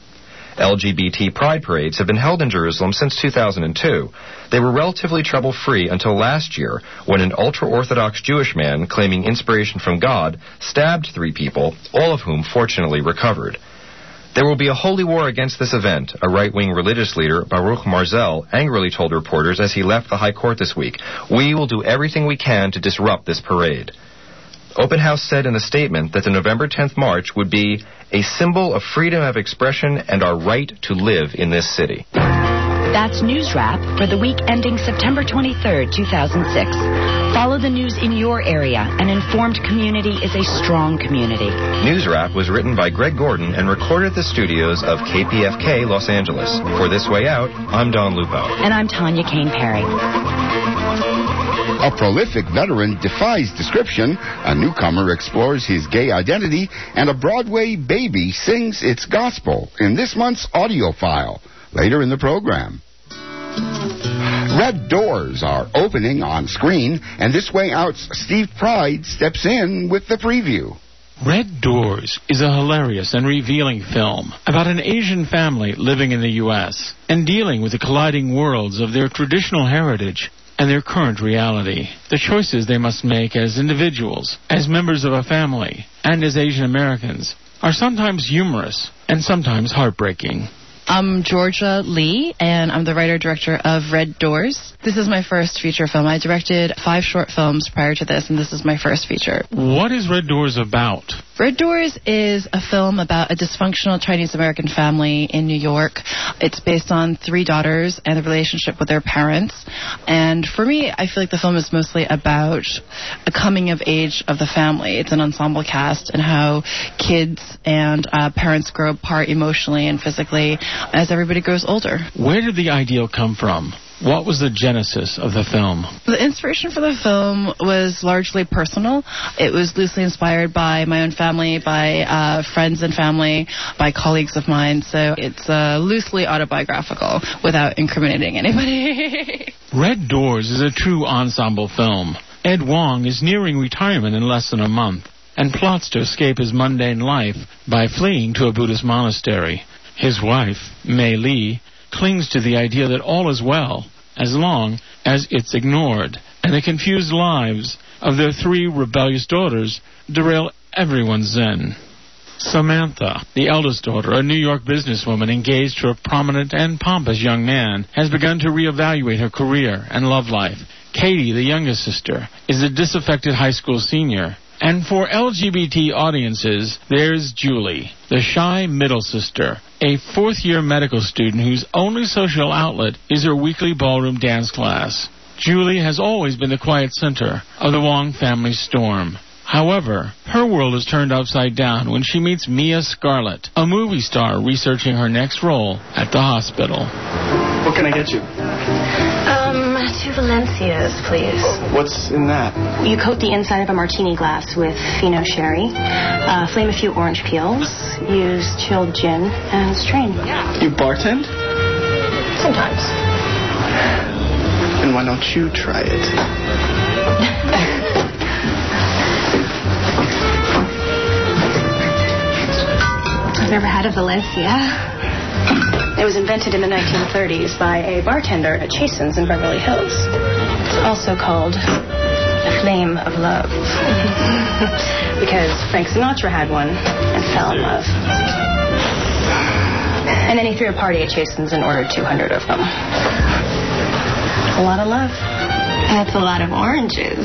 LGBT pride parades have been held in Jerusalem since 2002. They were relatively trouble-free until last year, when an ultra-Orthodox Jewish man claiming inspiration from God stabbed 3 people, all of whom fortunately recovered. There will be a holy war against this event, a right-wing religious leader, Baruch Marzel, angrily told reporters as he left the High Court this week. "We will do everything we can to disrupt this parade." Open House said in a statement that the November 10th march would be a symbol of freedom of expression and our right to live in this city. That's News Wrap for the week ending September 23rd, 2006. Follow the news in your area. An informed community is a strong community. News Wrap was written by Greg Gordon and recorded at the studios of KPFK Los Angeles. For This Way Out, I'm Don Lupo. And I'm Tanya Kane Perry. A prolific veteran defies description, a newcomer explores his gay identity, and a Broadway baby sings its gospel in this month's audio file. Later in the program. Red Doors are opening on screen, and This Way Out's Steve Pride steps in with the preview. Red Doors is a hilarious and revealing film about an Asian family living in the U.S. and dealing with the colliding worlds of their traditional heritage and their current reality. The choices they must make as individuals, as members of a family, and as Asian Americans are sometimes humorous and sometimes heartbreaking. I'm Georgia Lee, and I'm the writer-director of Red Doors. This is my first feature film. I directed 5 short films prior to this, and this is my first feature. What is Red Doors about? Red Doors is a film about a dysfunctional Chinese-American family in New York. It's based on 3 daughters and the relationship with their parents. And for me, I feel like the film is mostly about a coming of age of the family. It's an ensemble cast and how kids and parents grow apart emotionally and physically as everybody grows older. Where did the ideal come from? What was the genesis of the film? The inspiration for the film was largely personal. It was loosely inspired by my own family, by friends and family, by colleagues of mine. So it's loosely autobiographical without incriminating anybody. Red Doors is a true ensemble film. Ed Wong is nearing retirement in less than a month and plots to escape his mundane life by fleeing to a Buddhist monastery. His wife, Mei Li, clings to the idea that all is well as long as it's ignored, and the confused lives of their 3 rebellious daughters derail everyone's zen. Samantha, the eldest daughter, a New York businesswoman engaged to a prominent and pompous young man, has begun to reevaluate her career and love life. Katie, the youngest sister, is a disaffected high school senior. And for LGBT audiences, there's Julie, the shy middle sister, a 4th-year medical student whose only social outlet is her weekly ballroom dance class. Julie has always been the quiet center of the Wong family storm. However, her world is turned upside down when she meets Mia Scarlett, a movie star researching her next role at the hospital. What can I get you? 2 Valencias, please. What's in that? You coat the inside of a martini glass with Fino sherry, flame a few orange peels, use chilled gin, and strain. You bartend? Sometimes. And why don't you try it? I've never had a Valencia. It was invented in the 1930s by a bartender at Chasen's in Beverly Hills. It's also called a flame of love. Because Frank Sinatra had one and fell in love. And then he threw a party at Chasen's and ordered 200 of them. A lot of love. That's a lot of oranges.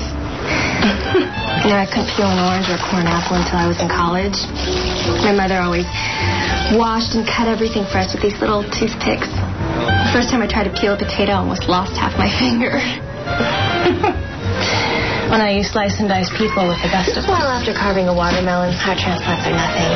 I couldn't peel an orange or a corn apple until I was in college. My mother always washed and cut everything for us with these little toothpicks. The first time I tried to peel a potato, I almost lost half my finger. When I used slice and dice people with the best of them. Well, after carving a watermelon, heart transplants are nothing.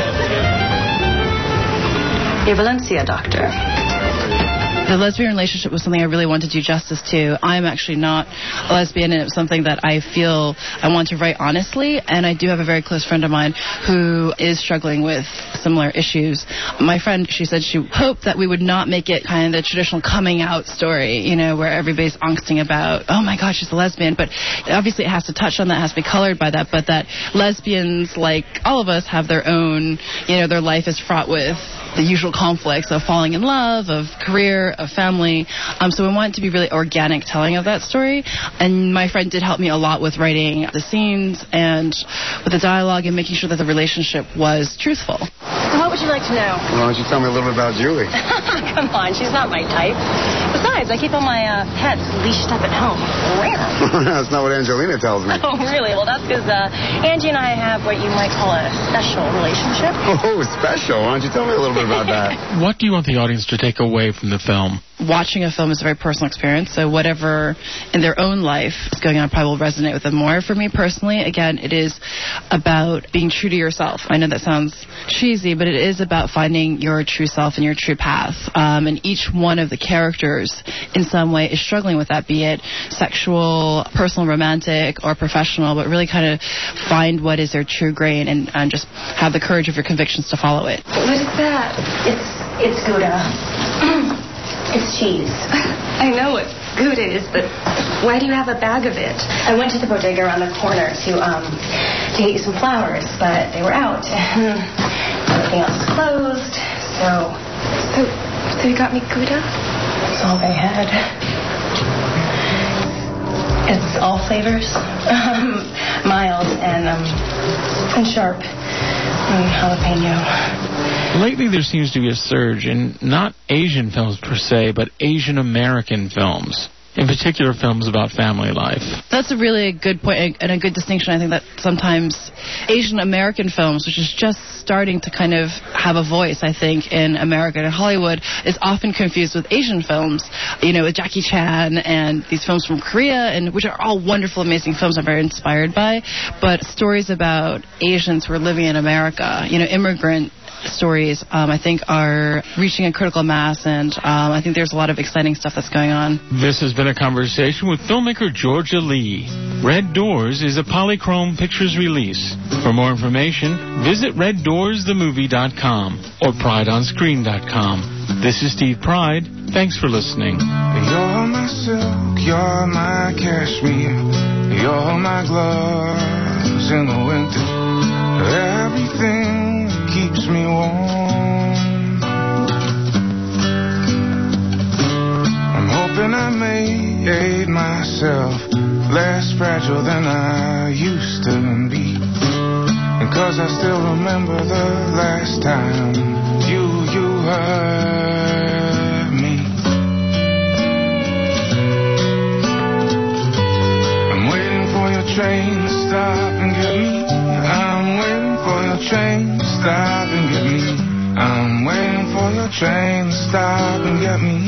Your Valencia, doctor. The lesbian relationship was something I really wanted to do justice to. I'm actually not a lesbian, and it's something that I feel I want to write honestly, and I do have a very close friend of mine who is struggling with similar issues. My friend, she said she hoped that we would not make it kind of the traditional coming out story, you know, where everybody's angsting about, oh my gosh, she's a lesbian, but obviously it has to touch on that, has to be colored by that, but that lesbians, like all of us, have their own, you know, their life is fraught with the usual conflicts of falling in love, of career, of family. So we wanted to be really organic telling of that story. And my friend did help me a lot with writing the scenes and with the dialogue and making sure that the relationship was truthful. So what would you like to know? Why don't you tell me a little bit about Julie? Come on, she's not my type. Besides, I keep all my pets leashed up at home. That's not what Angelina tells me. Oh, really? Well, that's because Angie and I have what you might call a special relationship. Oh, special? Why don't you tell me a little bit about that? What do you want the audience to take away from the film? Watching a film is a very personal experience, so whatever in their own life is going on probably will resonate with them more. For me personally, again, it is about being true to yourself. I know that sounds cheesy, but it is about finding your true self and your true path. And each one of the characters in some way is struggling with that, be it sexual, personal, romantic, or professional, but really kind of find what is their true grain and just have the courage of your convictions to follow it. What is that? It's Gouda. It's cheese. I know what Gouda is, but why do you have a bag of it? I went to the bodega around the corner to get you some flowers, but they were out. Everything else is closed, so you got me Gouda? That's all they had. It's all flavors. Mild and sharp. And jalapeno. Lately there seems to be a surge in not Asian films per se, but Asian American films. In particular, films about family life. That's a really good point and a good distinction. I think that sometimes Asian American films, which is just starting to kind of have a voice, I think, in America. And Hollywood is often confused with Asian films, with Jackie Chan and these films from Korea, and which are all wonderful, amazing films I'm very inspired by. But stories about Asians who are living in America, immigrant stories, I think, are reaching a critical mass, and I think there's a lot of exciting stuff that's going on. This has been a conversation with filmmaker Georgia Lee. Red Doors is a Polychrome Pictures release. For more information, visit reddoorsthemovie.com or prideonscreen.com. This is Steve Pride. Thanks for listening. You're my silk, you're my cashmere, you're my gloves in the winter. Everything keeps me warm. I'm hoping I made myself less fragile than I used to be, because I still remember the last time you hurt me. I'm waiting for your train to stop and get me. I'm waiting for your train to stop and get me. I'm waiting for your train to stop and get me.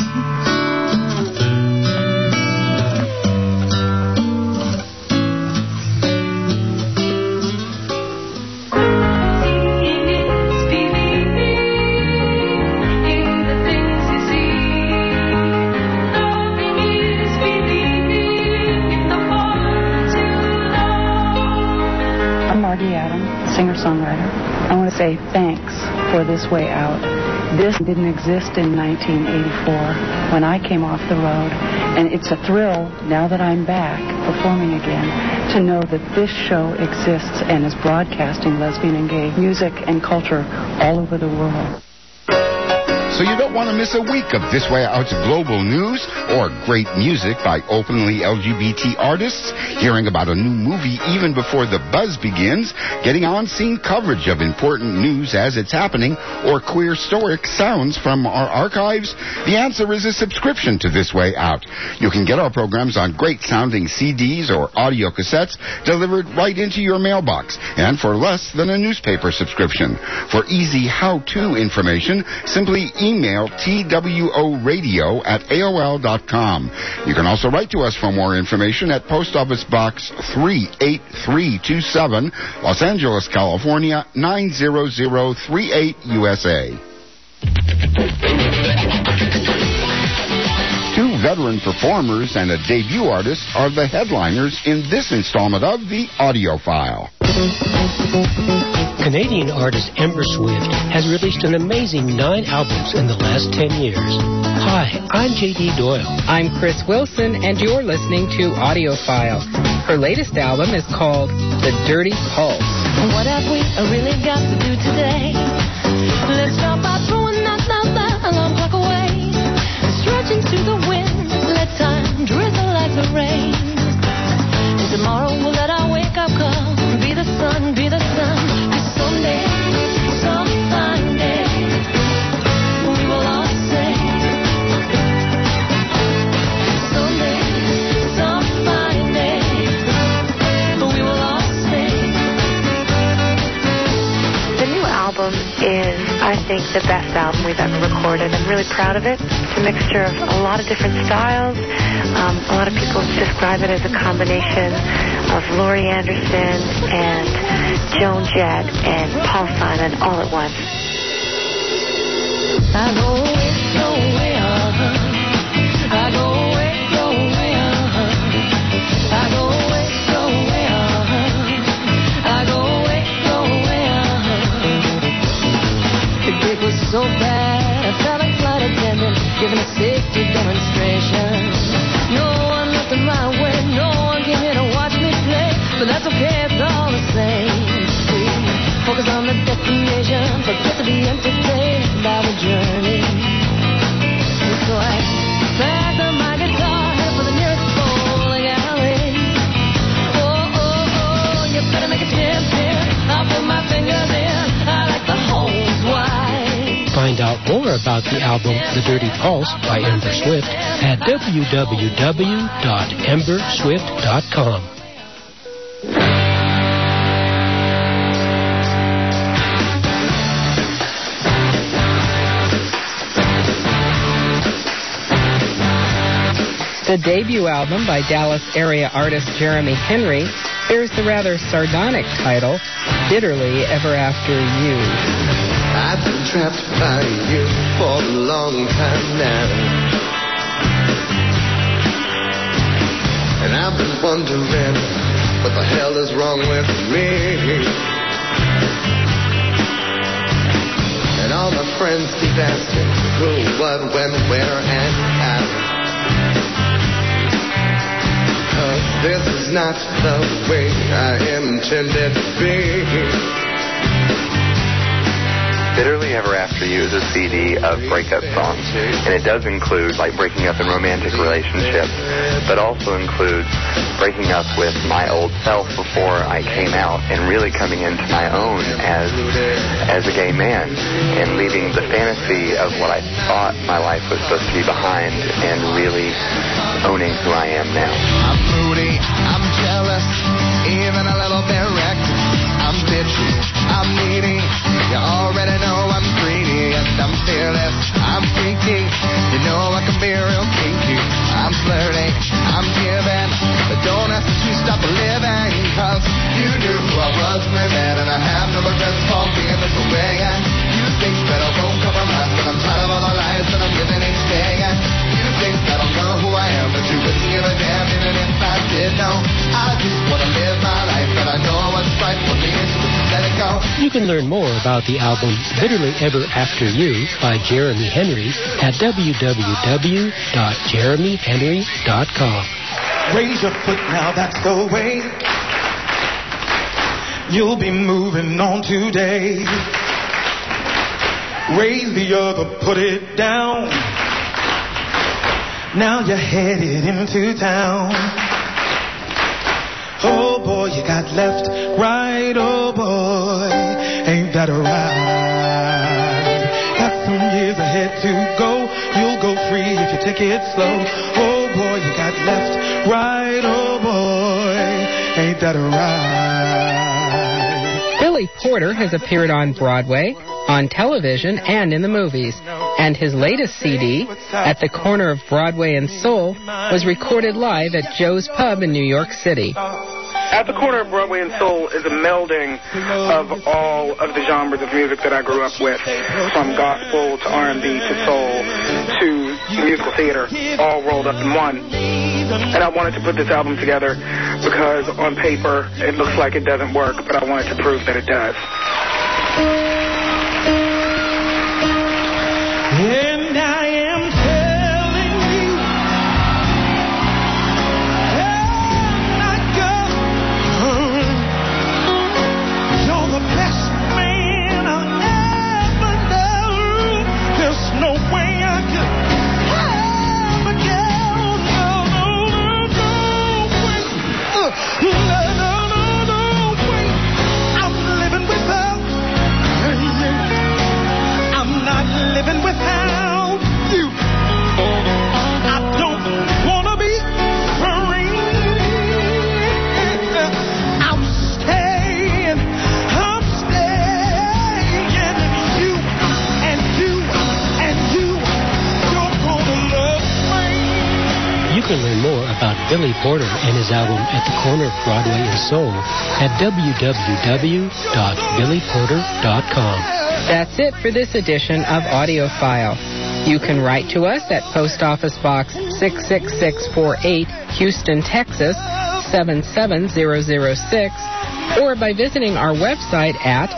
Singer-songwriter. I want to say thanks for This Way Out. This didn't exist in 1984 when I came off the road, and it's a thrill now that I'm back performing again to know that this show exists and is broadcasting lesbian and gay music and culture all over the world. So you don't want to miss a week of This Way Out's global news or great music by openly LGBT artists, hearing about a new movie even before the buzz begins, getting on-scene coverage of important news as it's happening, or queer historic sounds from our archives? The answer is a subscription to This Way Out. You can get our programs on great-sounding CDs or audio cassettes delivered right into your mailbox, and for less than a newspaper subscription. For easy how-to information, simply email tworadio@aol.com. You can also write to us for more information at Post Office Box 38327, Los Angeles, California, 90038, USA. Two veteran performers and a debut artist are the headliners in this installment of The Audiophile. Canadian artist Ember Swift has released an amazing 9 albums in the last 10 years. Hi, I'm J.D. Doyle. I'm Chris Wilson, and you're listening to Audiophile. Her latest album is called The Dirty Pulse. What have we really got to do today? Let's start by throwing that alarm clock away. Stretching to the wind, let time drizzle like the rain. And tomorrow we'll let our wake-up call be the sun, be the sun. Someday, some fine day, we will all say. Someday, some fine day, we will all say. The new album is, I think, the best album we've ever recorded. I'm really proud of it. It's a mixture of a lot of different styles. A lot of people describe it as a combination of Laurie Anderson and Joan Jett and Paul Simon all at once. I go away, go away, I go away, go away, I go away, go away, I go away, go away, The gig was so bad, I felt like flight attendant giving a safety demonstration. No one looked in my way, no one came here to watch me play, but that's okay, it's all the same. Focus on the destination, forget to be entertained by the journey. So I packed up my guitar, headed for the nearest bowling alley. Oh, you better make a chip. I'll put my fingers in, I like the holes wide. Find out more about the album The Dirty Pulse by Ember Swift at www.emberswift.com. The debut album by Dallas area artist Jeremy Henry bears the rather sardonic title, Bitterly Ever After You. I've been trapped by you for a long time now, and I've been wondering what the hell is wrong with me. And all my friends keep asking who, what, when, where, and how. This is not the way I intended to be. Bitterly Ever After You is a CD of breakup songs, and it does include like breaking up in romantic relationships, but also includes breaking up with my old self before I came out and really coming into my own as a gay man and leaving the fantasy of what I thought my life was supposed to be behind and really owning who I am now. I'm moody, I'm jealous, even a little bit wrecked. I'm bitchy, I'm needy, you already know I'm greedy, and I'm fearless, I'm freaky, you know I can be real kinky. I'm flirting, I'm giving, but don't ask me to stop living, cause you knew who I was when then, and I have no regrets for being this way, and you think that I won't compromise, but I'm tired of all the lies that I'm living each day, and you think that I'll know who I am, but you wouldn't give a damn even if I did know. I just want to live my life, but I know what's right for me, so let it go. You can learn more about the album Bitterly Ever After You by Jeremy Henry at www.jeremyhenry.com. Raise your foot now, that's the way. You'll be moving on today. Raise the other, put it down. Now you're headed into town. Oh boy, you got left, right, oh boy, ain't that a ride? Got some years ahead to go, you'll go free if you take it slow. Oh boy, you got left, right, oh boy, ain't that a ride? Billy Porter has appeared on Broadway, on television, and in the movies. And his latest CD, At the Corner of Broadway and Soul, was recorded live at Joe's Pub in New York City. At the Corner of Broadway and Soul is a melding of all of the genres of music that I grew up with, from gospel to R&B to soul to musical theater, all rolled up in one. And I wanted to put this album together because on paper it looks like it doesn't work, but I wanted to prove that it does. And I am telling you, you're the best man I'll ever know. There's no way I could ever go. No way. I'm living without you. I'm not living without you. I don't wanna be free. I'm staying. You and you and you, you're gonna love me. You can learn more about Billy Porter and his album At the Corner of Broadway and Soul at www.billyporter.com. That's it for this edition of AudioFile. You can write to us at Post Office Box 66648, Houston, Texas 77006, or by visiting our website at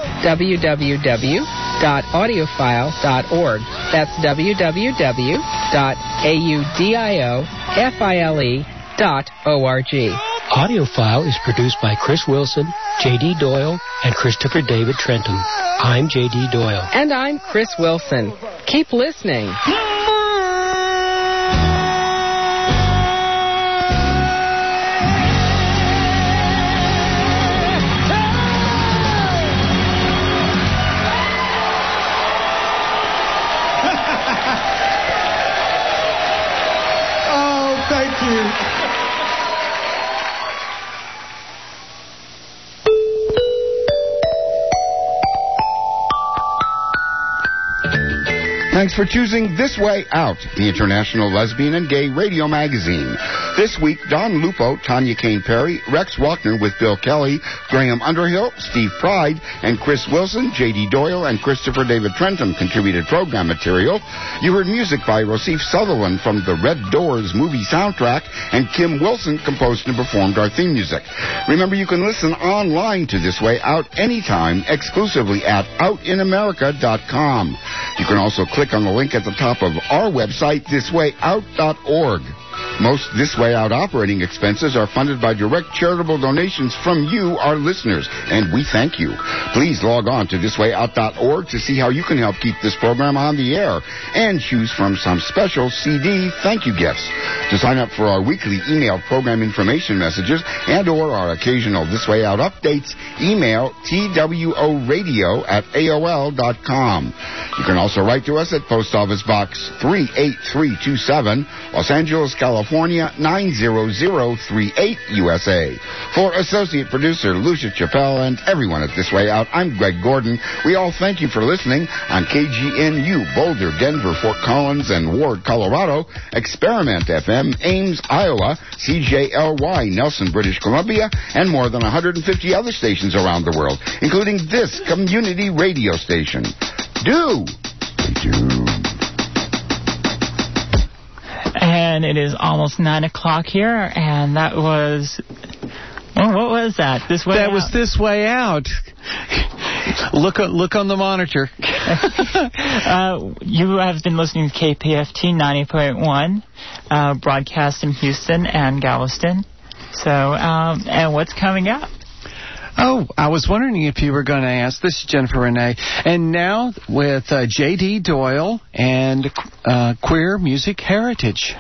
www.audiophile.org. That's www.audiofile.org. AudioFile is produced by Chris Wilson, J.D. Doyle, and Christopher David Trenton. I'm J.D. Doyle. And I'm Chris Wilson. Keep listening. Oh, thank you. Thanks for choosing This Way Out, the international lesbian and gay radio magazine. This week, Don Lupo, Tanya Kane Perry, Rex Walkner with Bill Kelly, Graham Underhill, Steve Pride, and Chris Wilson, J.D. Doyle, and Christopher David Trentham contributed program material. You heard music by Rosif Sutherland from the Red Doors movie soundtrack, and Kim Wilson composed and performed our theme music. Remember, you can listen online to This Way Out anytime, exclusively at outinamerica.com. You can also click on the link at the top of our website, thiswayout.org. Most This Way Out operating expenses are funded by direct charitable donations from you, our listeners, and we thank you. Please log on to thiswayout.org to see how you can help keep this program on the air and choose from some special CD thank you gifts. To sign up for our weekly email program information messages and or our occasional This Way Out updates, email tworadio@aol.com. You can also write to us at Post Office Box 38327, Los Angeles, California 90038, USA. For associate producer Lucia Chappelle and everyone at This Way Out, I'm Greg Gordon. We all thank you for listening on KGNU, Boulder, Denver, Fort Collins, and Ward, Colorado, Experiment FM, Ames, Iowa, CJLY, Nelson, British Columbia, and more than 150 other stations around the world, including this community radio station. And it is almost 9 o'clock here, and that was... Well, what was that? This Way Out? That was This Way Out. Look on the monitor. You have been listening to KPFT 90.1, broadcast in Houston and Galveston. So, and what's coming up? Oh, I was wondering if you were going to ask. This is Jennifer Renee. And now with J.D. Doyle and Queer Music Heritage.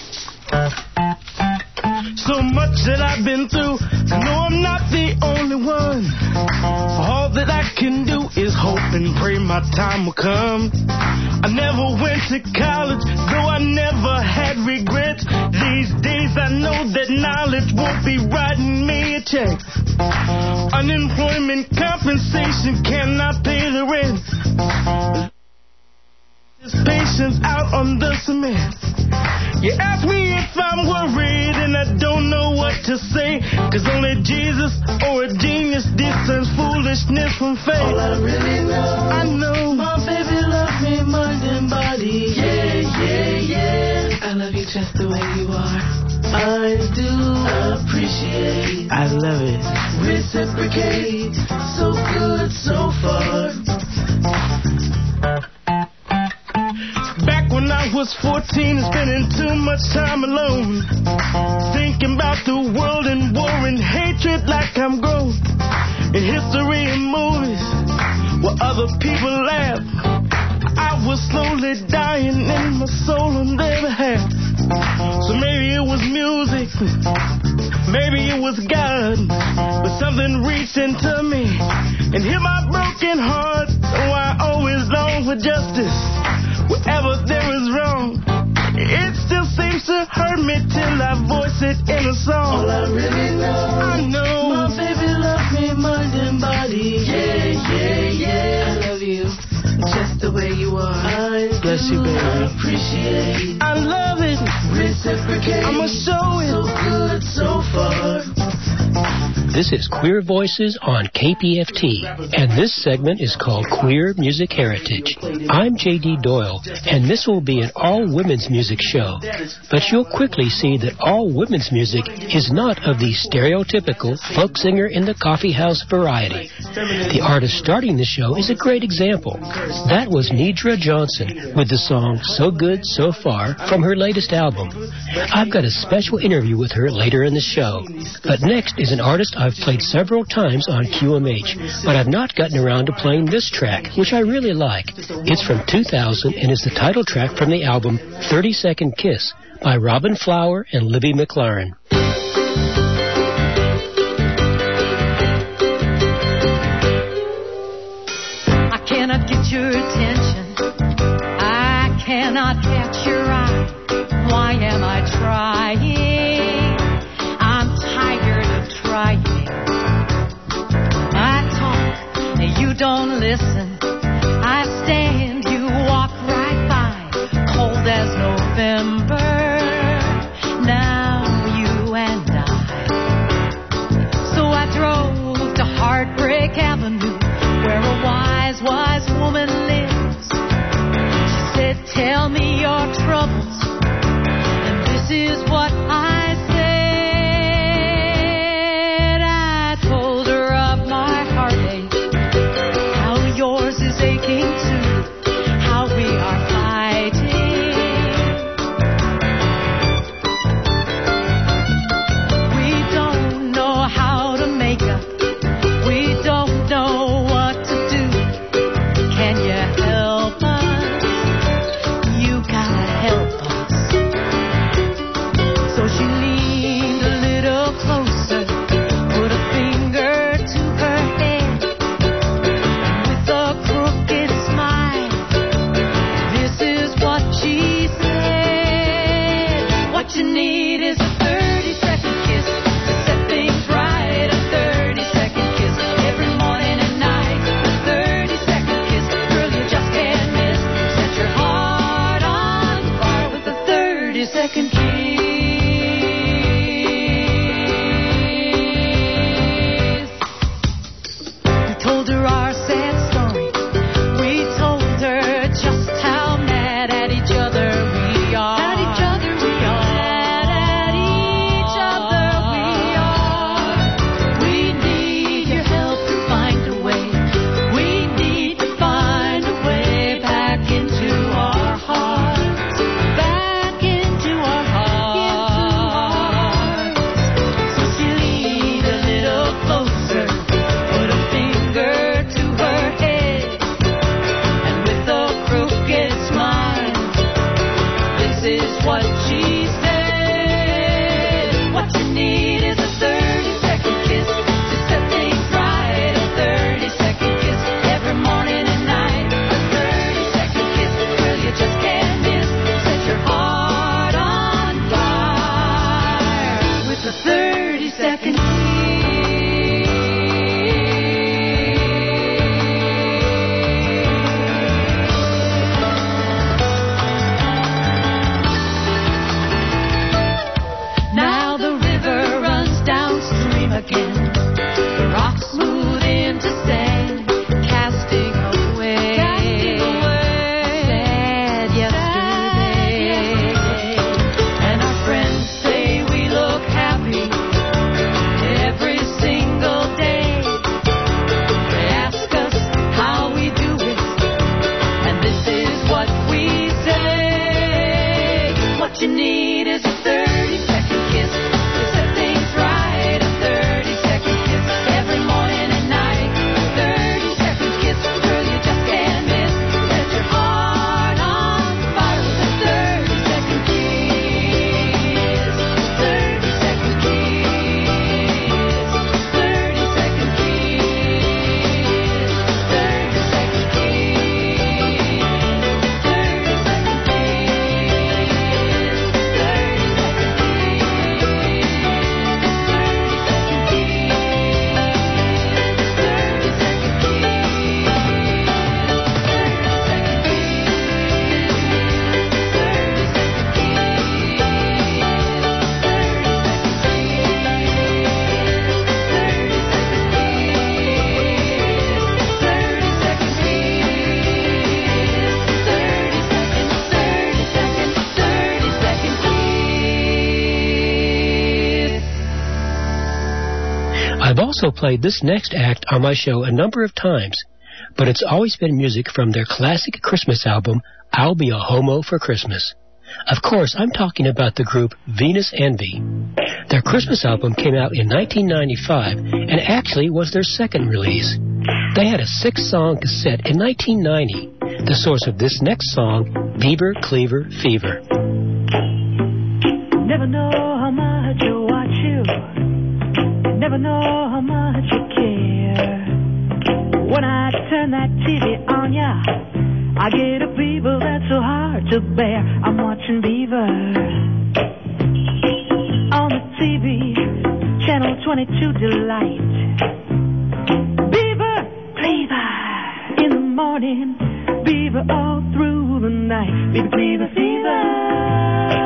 So much that I've been through, I know I'm not the only one. All that I can do is hope and pray my time will come. I never went to college, though I never had regrets. These days I know that knowledge won't be writing me a check. Unemployment compensation cannot pay the rent. This patience out on the cement. You ask me if I'm worried and I don't know what to say, 'cause only Jesus or a genius discerns foolishness from faith. All I really know, I know my baby loves me mind and body. Yeah, yeah, yeah. I love you just the way you are. I do appreciate, I love it, reciprocate, so good so far. Back when I was 14 and spending too much time alone, thinking about the world and war and hatred like I'm grown. In history and movies, where other people laugh, I was slowly dying in my soul on their behalf. So maybe it was music, maybe it was God, but something reached into me and healed my broken heart. Oh, I always long for justice. Wherever there is wrong, it still seems to hurt me till I voice it in a song. All I really know, I know my baby loves me mind and body. Yeah, yeah, yeah. I love you just the way you are. I bless you, baby. I appreciate, I love it, reciprocate. I'ma show it, so good so far. This is Queer Voices on KPFT, and this segment is called Queer Music Heritage. I'm J.D. Doyle, and this will be an all-women's music show. But you'll quickly see that all women's music is not of the stereotypical folk singer in the coffee house variety. The artist starting the show is a great example. That was Nidra Johnson with the song So Good So Far from her latest album. I've got a special interview with her later in the show. But next is an artist I've played several times on QMH, but I've not gotten around to playing this track, which I really like. It's from 2000 and is the title track from the album 30 Second Kiss by Robin Flower and Libby McLaren. I cannot get your attention. I cannot catch your eye. Why am I trying? I'm tired of trying. I talk, you don't listen. I stand, you walk right by. Lake Avenue, where a wise, wise woman lives. She said, tell me your troubles, and this is what I said. I told her of my heartache, how yours is aching too, how we are fighting. We don't know how to make up. We don't know what to do. Can you help us? You gotta help us. So she leaned a little closer, put a finger to her head, with a crooked smile, this is what she said. What you need is a 30-second kiss to set things right. A 30-second kiss every morning and night. A 30-second kiss, girl, you just can't miss. Set your heart on fire with a 30-second kiss. We told her our sad story. We told her just how mad at each other we are. At each other we are. Mad at each other we are. We need your help to find a way. We need to find a way back into our hearts. Back into our hearts. So she leaned a little closer, put a finger to her head, and with a crooked smile, this is what she said. What you need is a 30-second kiss to set things right. A 30-second kiss every morning and night. A 30-second kiss, girl, you just can't miss. Set your heart on fire with a 30-second kiss. Now the river runs downstream again. The rocks smooth into sand, casting away sad yesterday. And our friends say we look happy every single day. They ask us how we do it, and this is what we say. What you need is a 30-second kiss to set things right. A 30-second kiss every morning and night. A 30-second kiss, girl, you just can't miss. Set your heart on fire with a 30-second kiss. 30-second kiss. 30-second kiss. 30-second I've also played this next act on my show a number of times, but it's always been music from their classic Christmas album, I'll Be a Homo for Christmas. Of course, I'm talking about the group Venus Envy. Their Christmas album came out in 1995 and actually was their second release. They had a 6-song cassette in 1990, the source of this next song, Bieber Cleaver Fever. Never know how much I watch you. Never know how much you care. When I turn that TV on ya, I get a fever that's so hard to bear. I'm watching Beaver on the TV, channel 22 Delight. Beaver, Cleaver in the morning, Beaver all through the night. Beaver, Cleaver, Fever.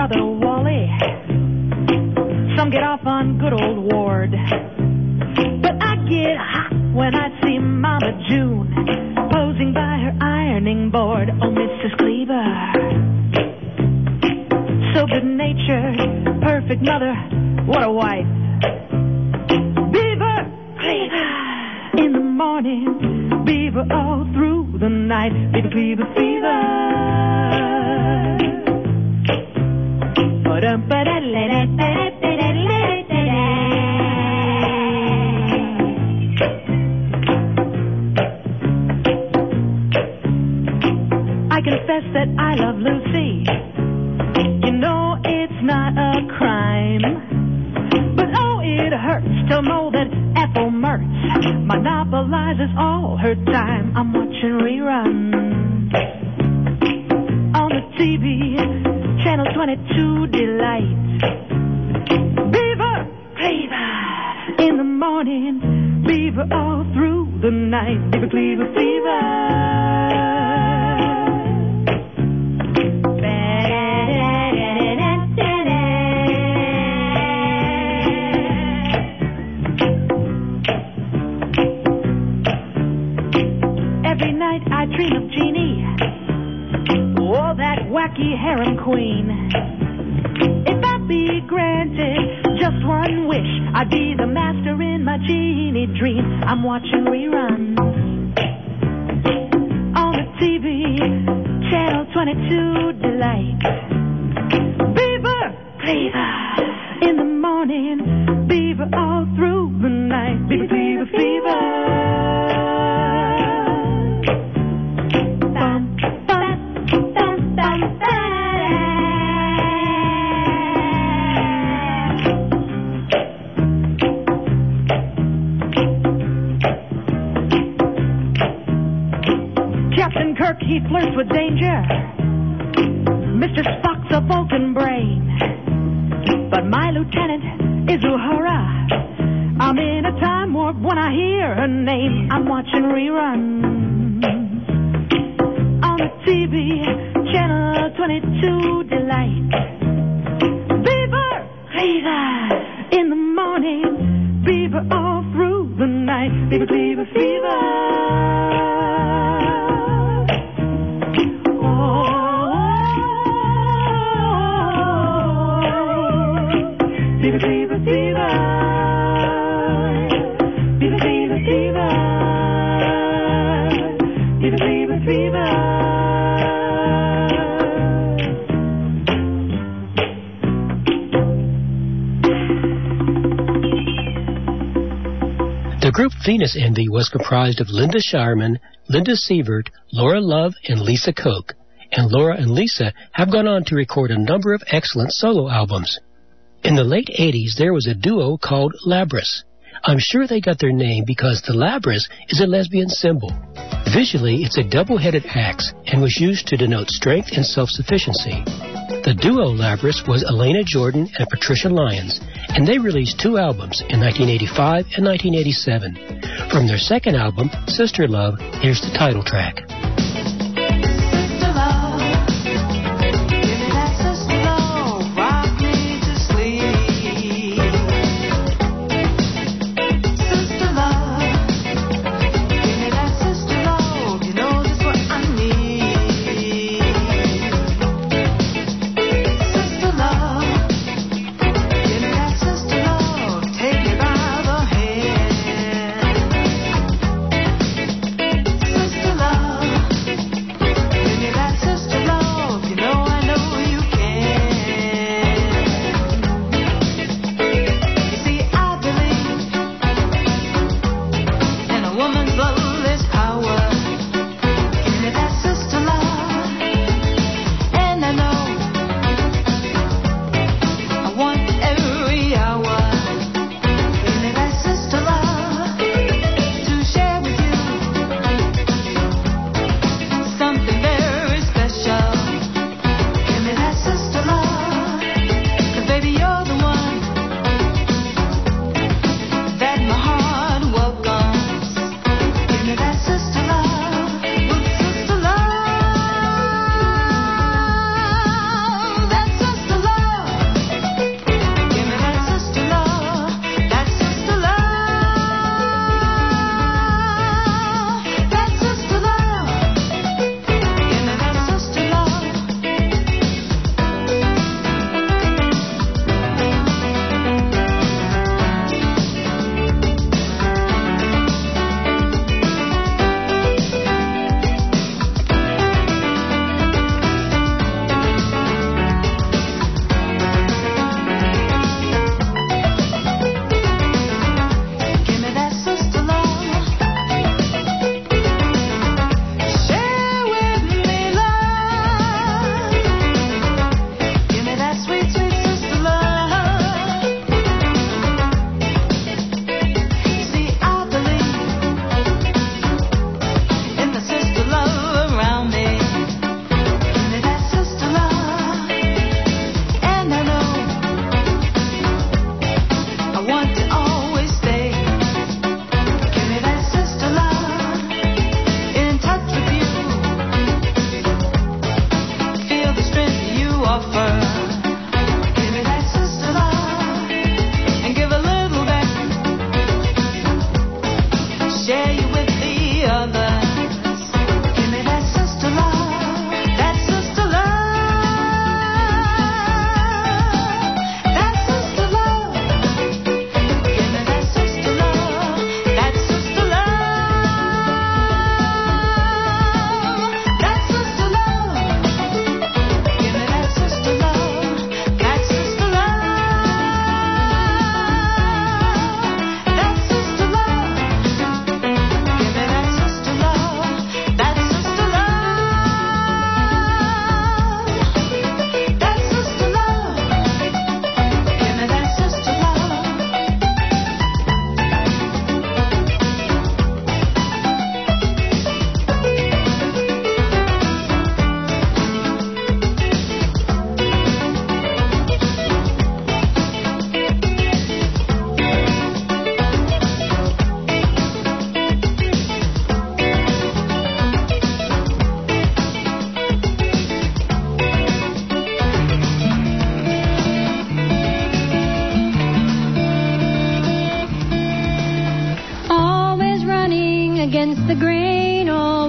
brother Wally. Some get off on good old Ward. But I get hot when I see Mama June posing by her ironing board. Oh, Mrs. Cleaver, so good-natured, perfect mother, what a wife. Beaver Cleaver in the morning, Beaver all through the night. Beaver Cleaver fever. I confess that I love Lucy. You know it's not a crime. But oh, it hurts to know that Ethel Mertz monopolizes all her time. I'm watching reruns on the TV, Channel 22 Delight. Beaver Cleaver in the morning, Beaver all through the night. Beaver Cleaver fever. Every night I dream of Jeannie, oh, that wacky harem queen. If I'd be granted just one wish, I'd be the master in my genie dream. I'm watching reruns on the TV, Channel 22 Delight. Beaver Cleaver in the morning, Beaver all through the night. Beaver Cleaver fever. Captain Kirk, he flirts with danger. Mr. Spock's a Vulcan brain. But my lieutenant is Uhura. I'm in a time warp when I hear her name. I'm watching reruns on the TV, Channel 22 Delight. Beaver Cleaver in the morning, Beaver all through the night. Beaver Cleaver fever. Beaver Cleaver fever. Beaver Cleaver fever. Beaver Cleaver fever. The group Venus Envy was comprised of Linda Shireman, Linda Sievert, Laura Love, and Lisa Koch. And Laura and Lisa have gone on to record a number of excellent solo albums. In the late 80s, there was a duo called Labris. I'm sure they got their name because the Labris is a lesbian symbol. Visually, it's a double-headed axe and was used to denote strength and self-sufficiency. The duo Labris was Elena Jordan and Patricia Lyons, and they released 2 albums in 1985 and 1987. From their second album, Sister Love, here's the title track. Love.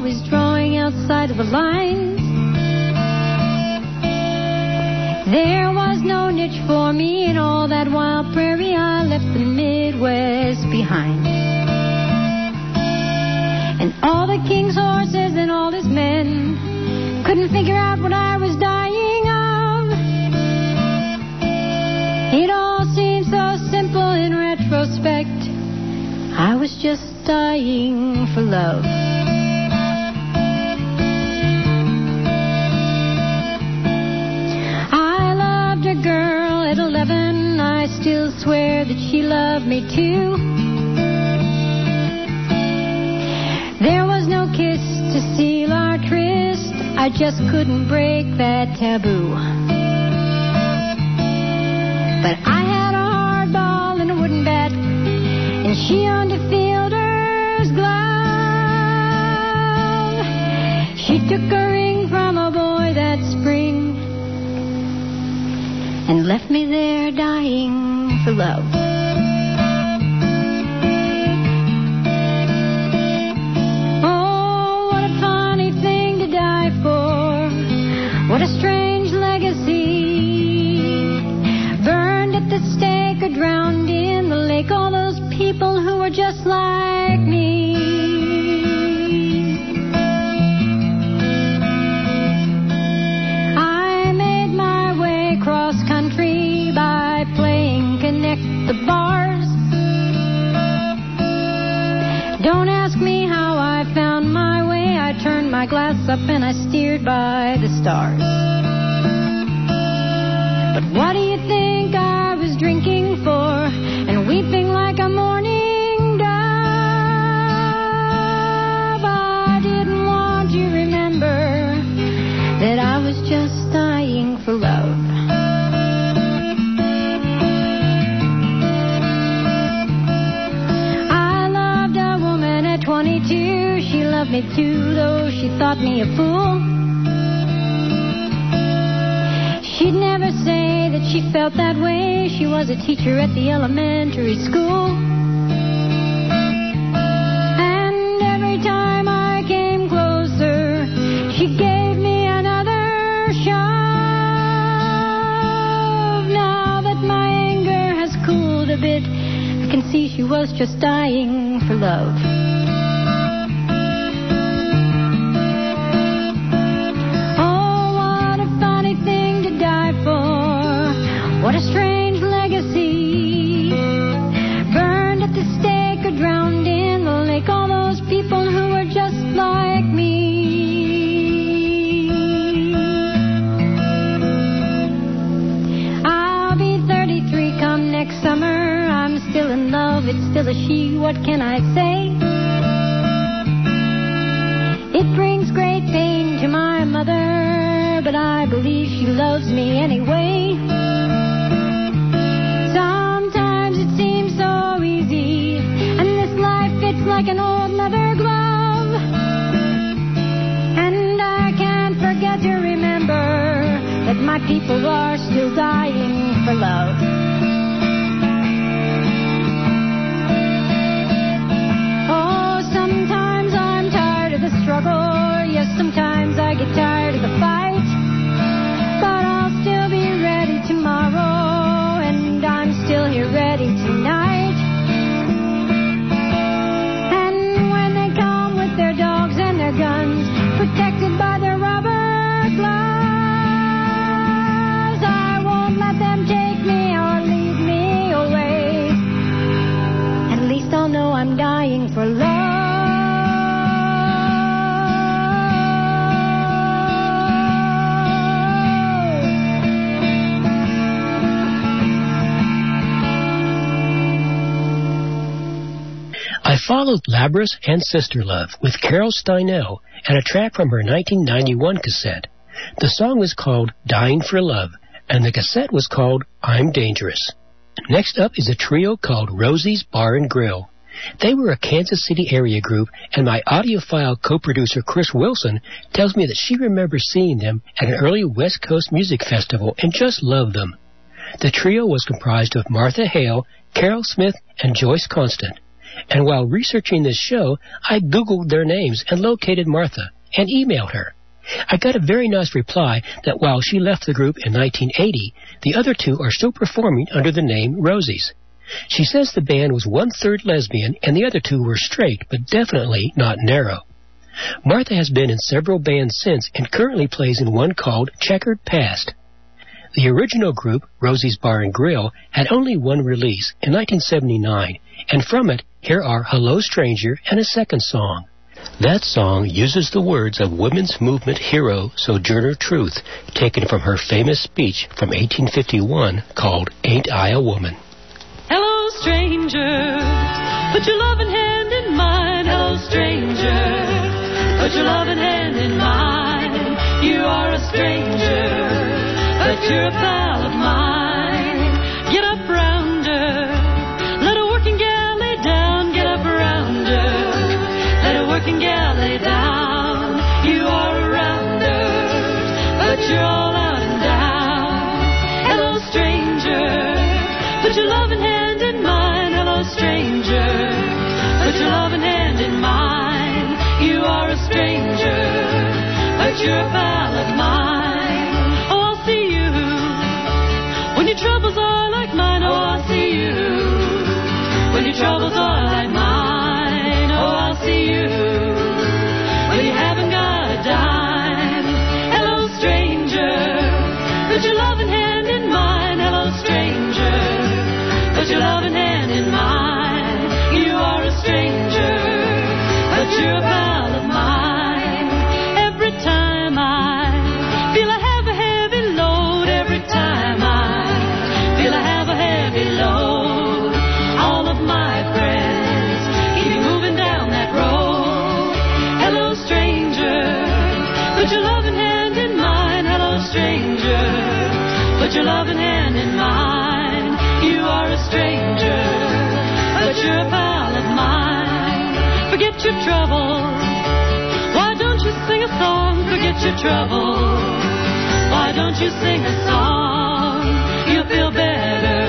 always drawing outside of the lines. There was no niche for me in all that wild prairie. I left the Midwest behind. And all the king's horses and all his men couldn't figure out what I was dying of. It all seemed so simple in retrospect. I was just dying for love. I loved a girl at 11. I still swear that she loved me too. There was no kiss to seal our tryst. I just couldn't break that taboo. But I had a hard ball and a wooden bat, and she owned a fielder's glove. She took a ring from a boy that spring and left me there dying for love. Oh, what a funny thing to die for. What a strange legacy. Burned at the stake or drowned in the lake. All those people who were just like me. I made my way cross country by playing Connect the Bars. Don't ask me how I found my way. I turned my glass up and I steered by the stars. But what do you think I was drinking for and weeping like a mourning dove? I didn't want you to remember that I was just dying for love. I loved a woman at 22. She loved me too, though she thought me a fool. She'd never say that she felt that way. She was a teacher at the elementary school. And every time I came closer, she gave me another shove. Now that my anger has cooled a bit, I can see she was just dying for love. What a strange legacy. Burned at the stake or drowned in the lake. All those people who were just like me. I'll be 33 come next summer. I'm still in love, it's still a she. What can I say? It brings great pain to my mother, but I believe she loves me anyway. Like an old leather glove, and I can't forget to remember that my people are still dying for love. Oh, sometimes I'm tired of the struggle. Yes, sometimes I get tired of the fight, but I'll still be ready tomorrow, and I'm still here ready tonight. Guns, protected by their rubber gloves. I won't let them take me or lead me away. At least I'll know I'm dying for love. I followed Labras and Sister Love with Carol Steinell and a track from her 1991 cassette. The song was called Dying for Love, and the cassette was called I'm Dangerous. Next up is a trio called Rosie's Bar and Grill. They were a Kansas City area group, and my audiophile co-producer Chris Wilson tells me that she remembers seeing them at an early West Coast music festival and just loved them. The trio was comprised of Martha Hale, Carol Smith, and Joyce Constant. And while researching this show, I Googled their names and located Martha and emailed her. I got a very nice reply that while she left the group in 1980, the other two are still performing under the name Rosies. She says the band was 1/3 lesbian and the other two were straight, but definitely not narrow. Martha has been in several bands since and currently plays in one called Checkered Past. The original group, Rosie's Bar and Grill, had only one release in 1979, and from it, here are Hello Stranger and a second song. That song uses the words of women's movement hero Sojourner Truth, taken from her famous speech from 1851 called Ain't I a Woman? Hello, stranger, put your loving hand in mine. Hello, stranger, put your loving hand in mine. You are a stranger, but you're a pal of mine. Get up rounder, let a working gal lay down. Get up rounder, let a working gal lay down. You are a rounder, but you're all out and down. Hello, stranger, put your loving hand in mine. Hello, stranger, put your loving hand in mine. You are a stranger, but you're a pal of mine. Oh, I'll see you when your troubles are like mine. Oh, I'll see you when your troubles are like mine. Oh, I'll see you when you haven't got a dime. Hello, stranger, put your loving hand in mine. Hello, stranger, put your loving hand in mine. You are a stranger, but you're a pal of mine. Every time I feel I have a heavy load, every time I feel I have a heavy load, all of my friends keep moving down that road. Hello, stranger, put your loving hand in mine. Hello, stranger, put your loving hand in mine. You are a stranger, but you're a pal of mine. Forget your trouble, why don't you sing a song? Forget your trouble, why don't you sing a song? You'll feel better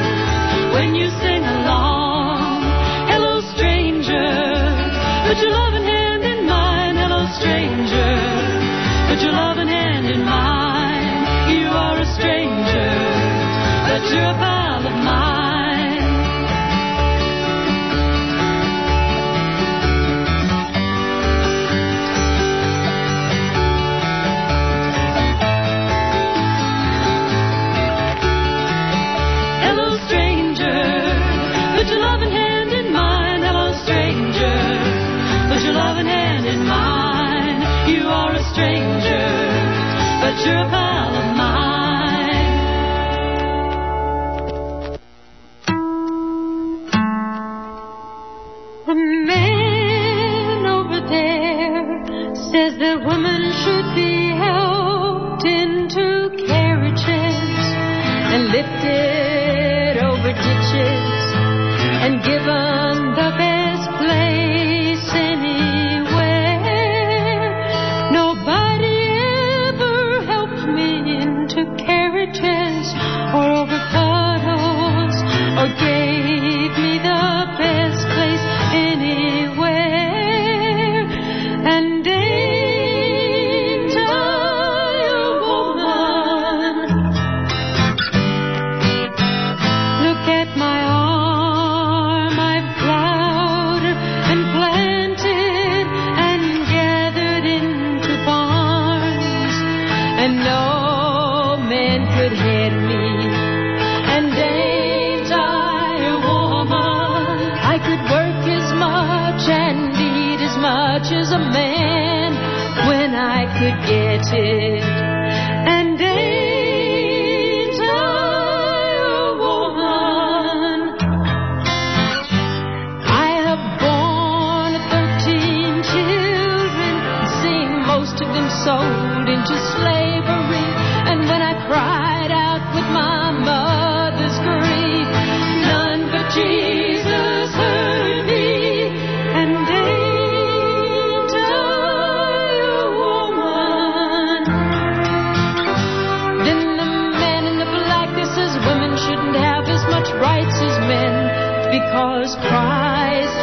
when you sing along. Hello, stranger, put your loving hand in mine. Hello, stranger, put your loving hand in mine. You are a stranger, but you're a pal of mine. Hello, stranger, put your loving hand in mine. Hello, stranger, put your loving hand in mine. You are a stranger, but you're a pal of mine. The man over there says that women should be helped into carriages and lifted over ditches and given the best place anywhere. Nobody ever helped me into carriages or over puddles or gave me the best place anywhere. And ain't I a woman? Look at my arm, I've plowed and planted and gathered into barns, and no man could head me. And ain't I a woman? I could work as much and eat as much as a man when I could get it. And ain't I a woman? I have borne 13 children, seen most of them sold into slavery. And when I cried out with my mother's grief, none but Jesus heard me. And ain't I a woman? Then the man in the blackness says women shouldn't have as much rights as men, because Christ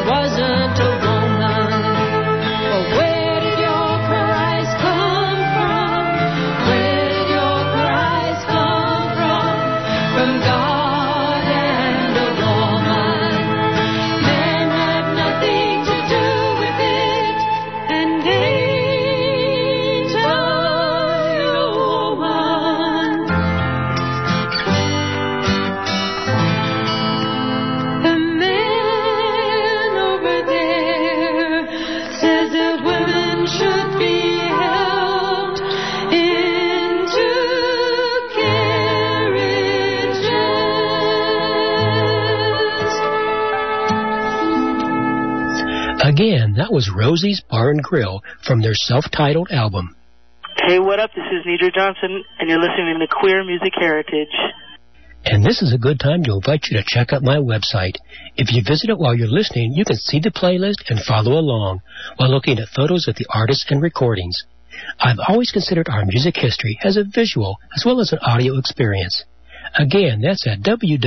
Again, that was Rosie's Bar and Grill from their self-titled album. Hey, what up? This is Nidra Johnson, and you're listening to Queer Music Heritage. And this is a good time to invite you to check out my website. If you visit it while you're listening, you can see the playlist and follow along while looking at photos of the artists and recordings. I've always considered our music history as a visual as well as an audio experience. Again, that's at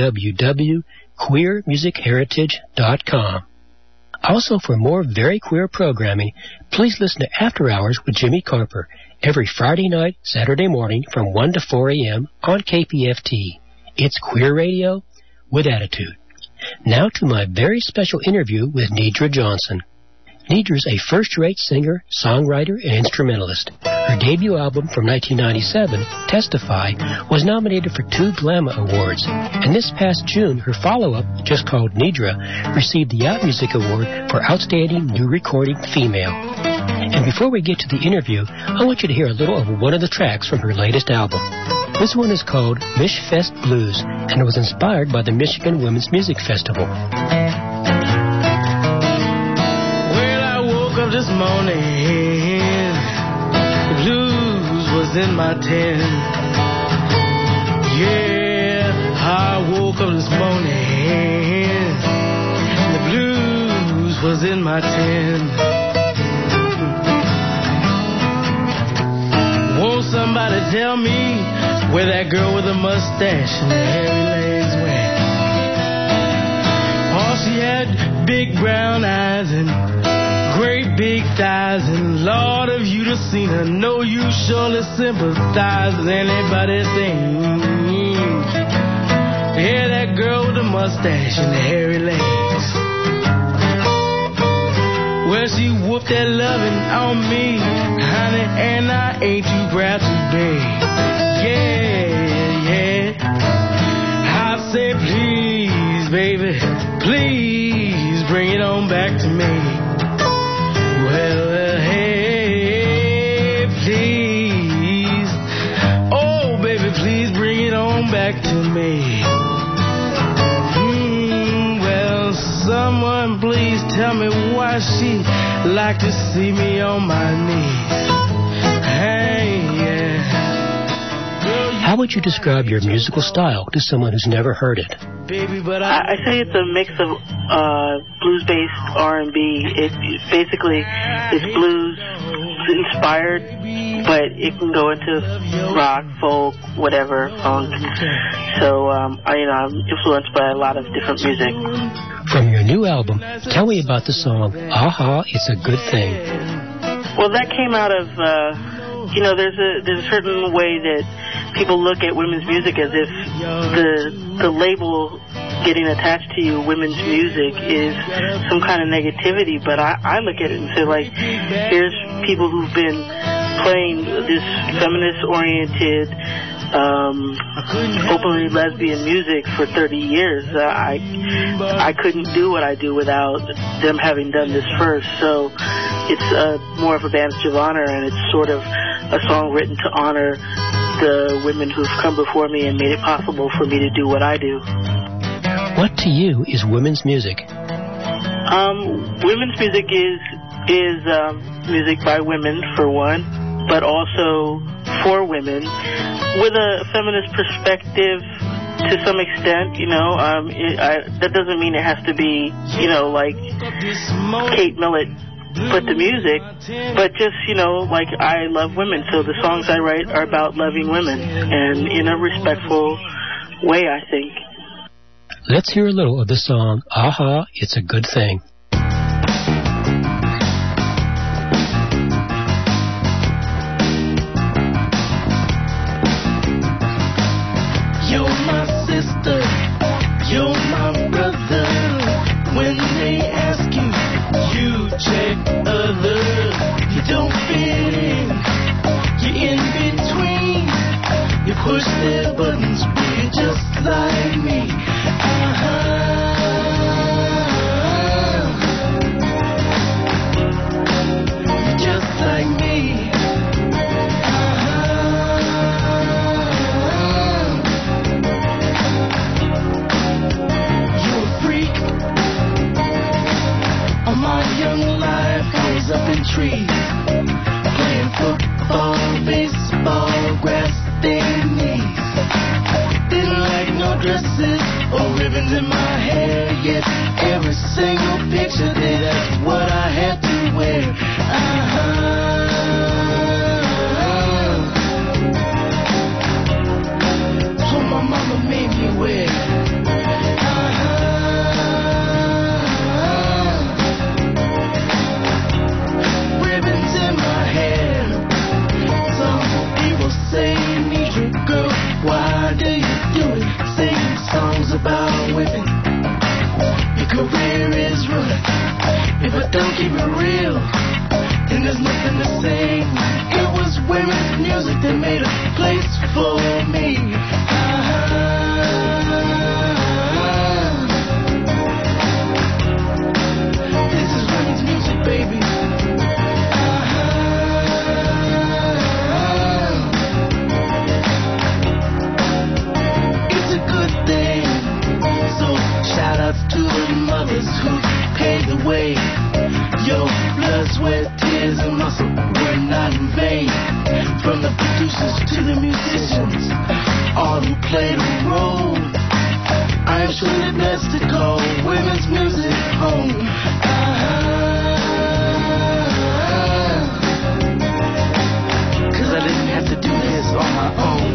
www.queermusicheritage.com. Also, for more very queer programming, please listen to After Hours with Jimmy Carper every Friday night, Saturday morning from 1 to 4 a.m. on KPFT. It's queer radio with attitude. Now to my very special interview with Nidra Johnson. Nidra's a first-rate singer, songwriter, and instrumentalist. Her debut album from 1997, Testify, was nominated for 2 GLAMA Awards, and this past June, her follow-up, just called Nidra, received the Out Music Award for Outstanding New Recording Female. And before we get to the interview, I want you to hear a little of one of the tracks from her latest album. This one is called Mishfest Blues, and it was inspired by the Michigan Women's Music Festival. This morning, the blues was in my tent. Yeah, I woke up this morning, the blues was in my tent. Won't somebody tell me where that girl with the mustache and the hairy legs went? Oh, she had big brown eyes and great big thighs, and Lord, if you'd have seen her, know you surely sympathize with anybody's thing. Yeah, that girl with the mustache and the hairy legs. Well, she whooped that loving on me, honey, and I ain't too proud to beg. Yeah, I say please, baby, please bring it on back to me. Well, hey, please. Oh, baby, please bring it on back to me. Well, someone please tell me why she like to see me on my knees. Hey, yeah. How would you describe your musical style to someone who's never heard it? I say it's a mix of blues-based R&B. It's blues inspired, but it can go into rock, folk, whatever, funk. So I'm influenced by a lot of different music. From your new album, tell me about the song "Aha, It's a Good Thing." Well, that came out of there's a certain way that people look at women's music as if the label getting attached to you, women's music, is some kind of negativity. But I look at it and say, like, here's people who've been playing this feminist-oriented, openly lesbian music for 30 years. I couldn't do what I do without them having done this first. So it's more of a badge of honor, and it's sort of a song written to honor the women who've come before me and made it possible for me to do what I do. What to you is women's music? Women's music is music by women, for one, but also for women, with a feminist perspective to some extent. That doesn't mean it has to be, like Kate Millett put the music, but just, like, I love women, so the songs I write are about loving women, and in a respectful way, I think. Let's hear a little of the song, "Aha, It's a Good Thing." You're my sister, you're my brother. When they ask you, you check others. You don't fit in, you're in between. You push their buttons, you're just like me. Playing football, baseball, grass stained knees. Didn't like no dresses or ribbons in my hair. Yet every single picture there, that's what I had to wear. So my mama made me wear. Ribbons in my hair. Some people say, Nisha girl, why do you do it? Sing songs about women. Your career is ruined. If I don't keep it real, then there's nothing to sing. It was women's music that made a place for me. This is women's music, baby. It's a good thing. So shout outs to the mothers who paved the way. Your blood, sweat, tears, and muscle were not in vain. From the producers to the musicians, all who played a role. I am truly blessed to call women's music home. Cause I didn't have to do this on my own.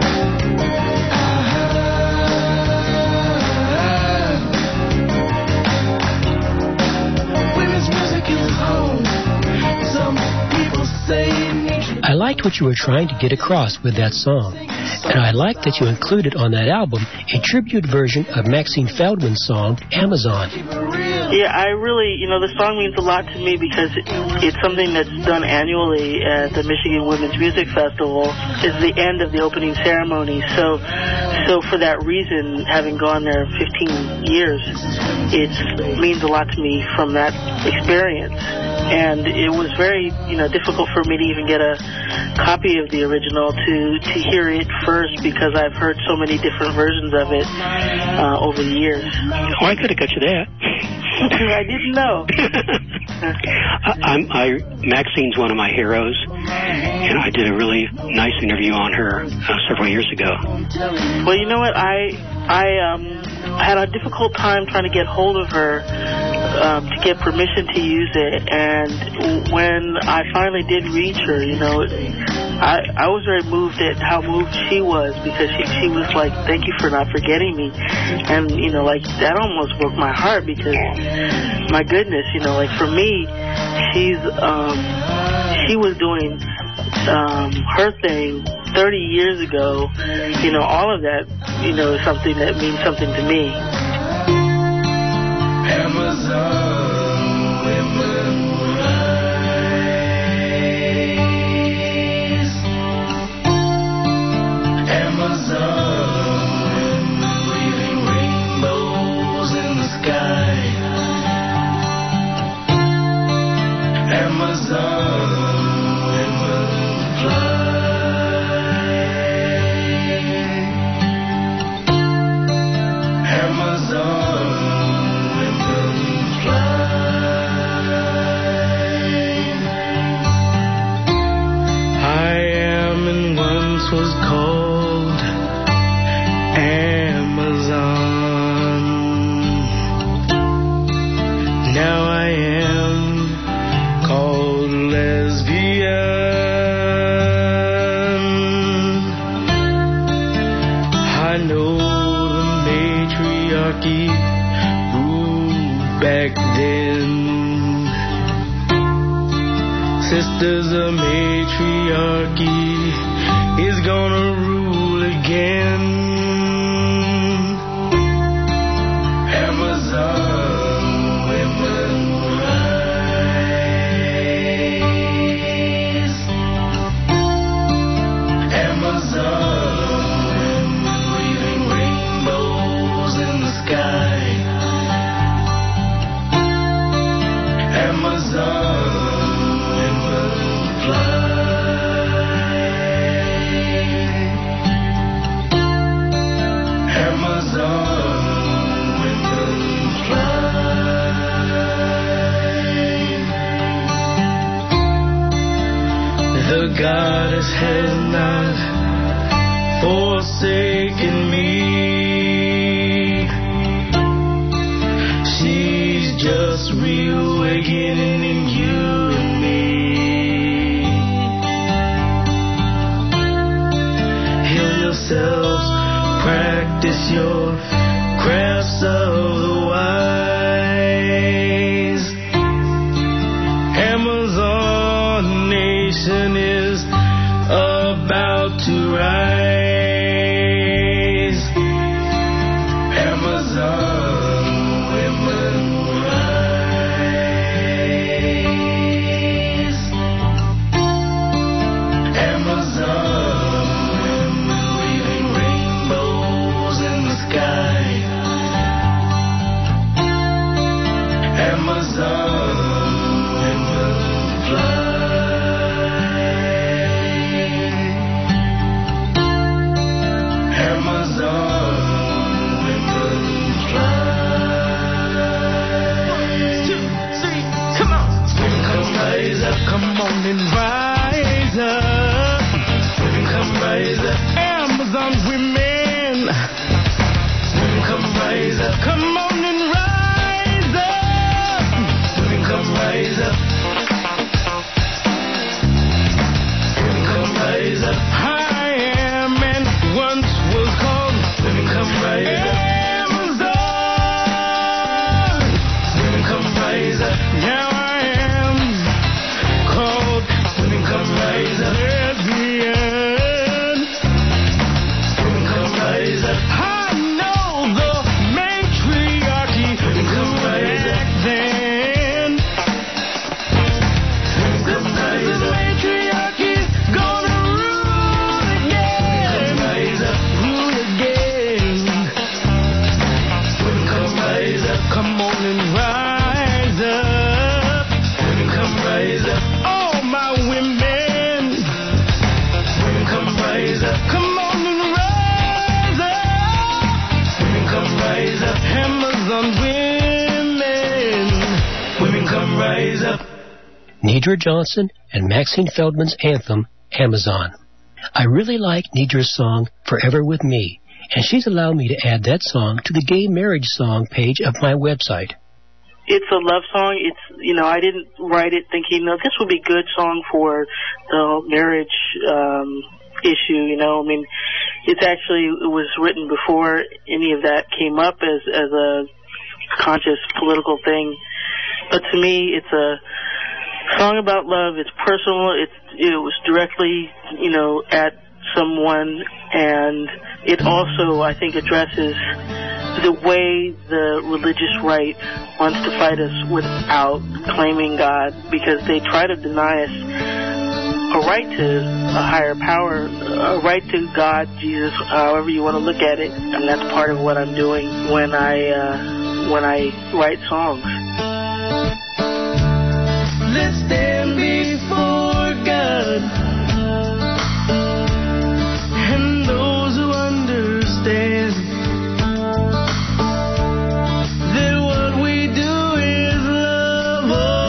I liked what you were trying to get across with that song, and I liked that you included on that album a tribute version of Maxine Feldman's song, Amazon. Yeah, I really, the song means a lot to me because it's something that's done annually at the Michigan Women's Music Festival. It's the end of the opening ceremony, so for that reason, having gone there 15 years, it means a lot to me from that experience. And it was very, difficult for me to even get a copy of the original to hear it first because I've heard so many different versions of it over the years. Oh, I could have got you that. I didn't know. Maxine's one of my heroes, and I did a really nice interview on her several years ago. Well, you know what? I had a difficult time trying to get hold of her to get permission to use it, and when I finally did reach her, I was very moved at how moved she was because she was like, thank you for not forgetting me. And, that almost broke my heart because, my goodness, for me, she was doing her thing 30 years ago. All of that, is something that means something to me. Amazon women rise. Amazon women weaving rainbows in the sky. Amazon women fly. Amazon was called Amazon. Now I am called lesbian. I know the matriarchy ruled back then. Sisters of matriarchy is gonna rule again. Amazon women rise. Amazon women weaving rainbows in the sky. Amazon women fly. The goddess has not forsaken me. She's just reawakening in you and me. Heal yourselves, practice your crafts of the wise. Amazon nation is about to rise. Amazon women rise. Amazon women weaving rainbows in the sky. Amazon women fly. Amazon women fly. 1, 2, 3, come on. Women come rise up, come on and rise up. Women come rise up, Amazon women. Women come rise up, come on and rise up. Women come rise up. Women come rise up. I am and once was called. Women come rise up. Amazon. Women come rise up. Now I am called. Women come rise up. Lesbian. Women come rise up. I know the matriarchy. Women come rise up. Then women come rise up. The matriarchy's gonna rule again. Women come rise up. Rule again. Women come rise up. Come on and rise up. Women come rise up. All my women. Women come rise up. Come on and rise up. Women come rise up. Amazon women. Women come rise up. Nidra Johnson and Maxine Feldman's anthem, Amazon. I really like Nidra's song, Forever With Me, and she's allowed me to add that song to the gay marriage song page of my website. It's a love song. It's, I didn't write it thinking, this would be a good song for the marriage issue, I mean, it was written before any of that came up as a conscious political thing. But to me, it's a song about love. It's personal. It was directly, at someone, and it also, I think, addresses the way the religious right wants to fight us without claiming God, because they try to deny us a right to a higher power, a right to God, Jesus, however you want to look at it, and that's part of what I'm doing when I write songs. Let's stand before God and those who understand that what we do is love.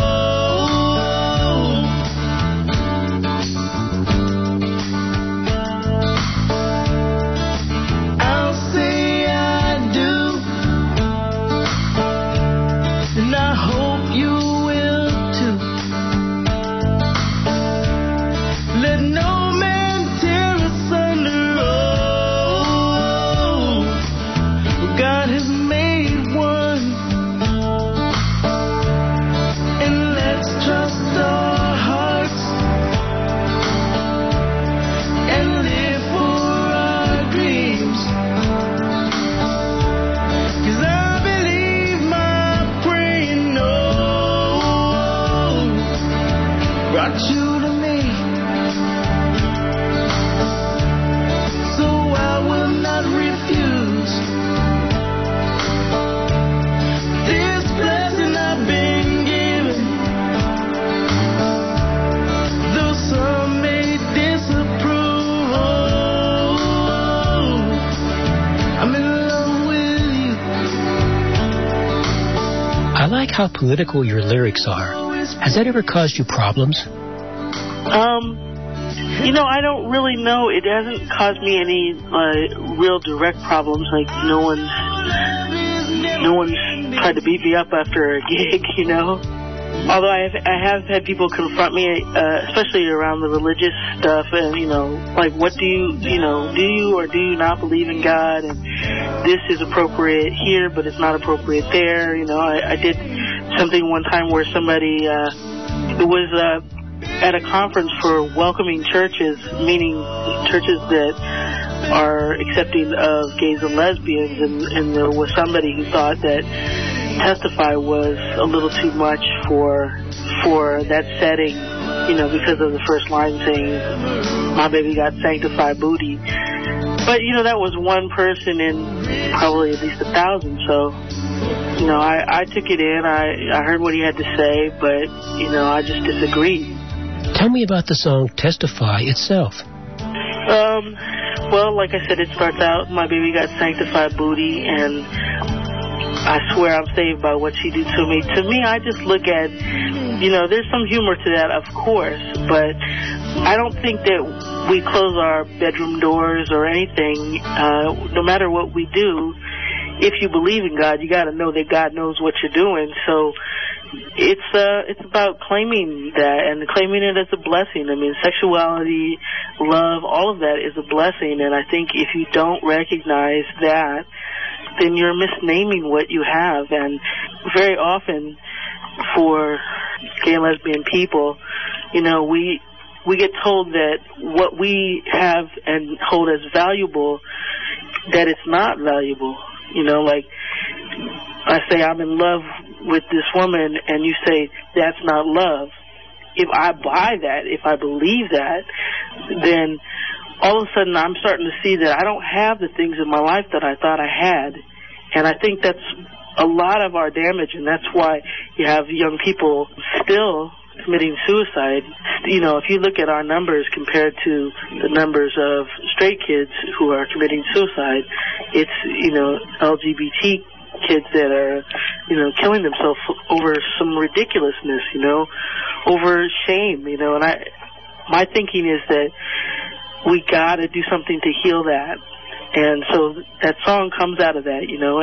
I'll say I do, and I hope you will too. Let no man tear asunder. Oh, God has made one, and let's trust our hearts and live for our dreams. 'Cause I believe my praying, brought you to me. So I will not refuse this blessing I've been given. Though some may disapprove, I'm in love with you. I like how political your lyrics are. Has that ever caused you problems? You know, I don't really know. It hasn't caused me any real direct problems. Like no one's tried to beat me up after a gig, you know. Although I have had people confront me, especially around the religious stuff, and you know, like, what do you or do you not believe in God? And this is appropriate here, but it's not appropriate there. You know, I did something one time where somebody it was at a conference for welcoming churches, meaning churches that are accepting of gays and lesbians, and there was somebody who thought that Testify was a little too much for that setting, you know, because of the first line saying, my baby got sanctified booty. But, you know, that was one person in probably at least 1,000, so, you know, I took it in, I heard what he had to say, but, you know, I just disagreed. Tell me about the song Testify itself. Well, like I said, it starts out, my baby got sanctified booty, and I swear I'm saved by what she did to me. To me, I just look at, you know, there's some humor to that, of course, but I don't think that we close our bedroom doors or anything. No matter what we do, if you believe in God, you got to know that God knows what you're doing. So it's about claiming that and claiming it as a blessing. I mean, sexuality, love, all of that is a blessing, and I think if you don't recognize that, then you're misnaming what you have. And very often for gay and lesbian people, you know, we get told that what we have and hold as valuable, that it's not valuable. You know, like I say I'm in love with this woman, and you say that's not love. If I buy that, if I believe that, then all of a sudden I'm starting to see that I don't have the things in my life that I thought I had. And I think that's a lot of our damage, and that's why you have young people still committing suicide. You know, if you look at our numbers compared to the numbers of straight kids who are committing suicide, it's, you know, LGBT kids that are, you know, killing themselves over some ridiculousness, you know, over shame, you know. And my thinking is that we got to do something to heal that. And so that song comes out of that, you know.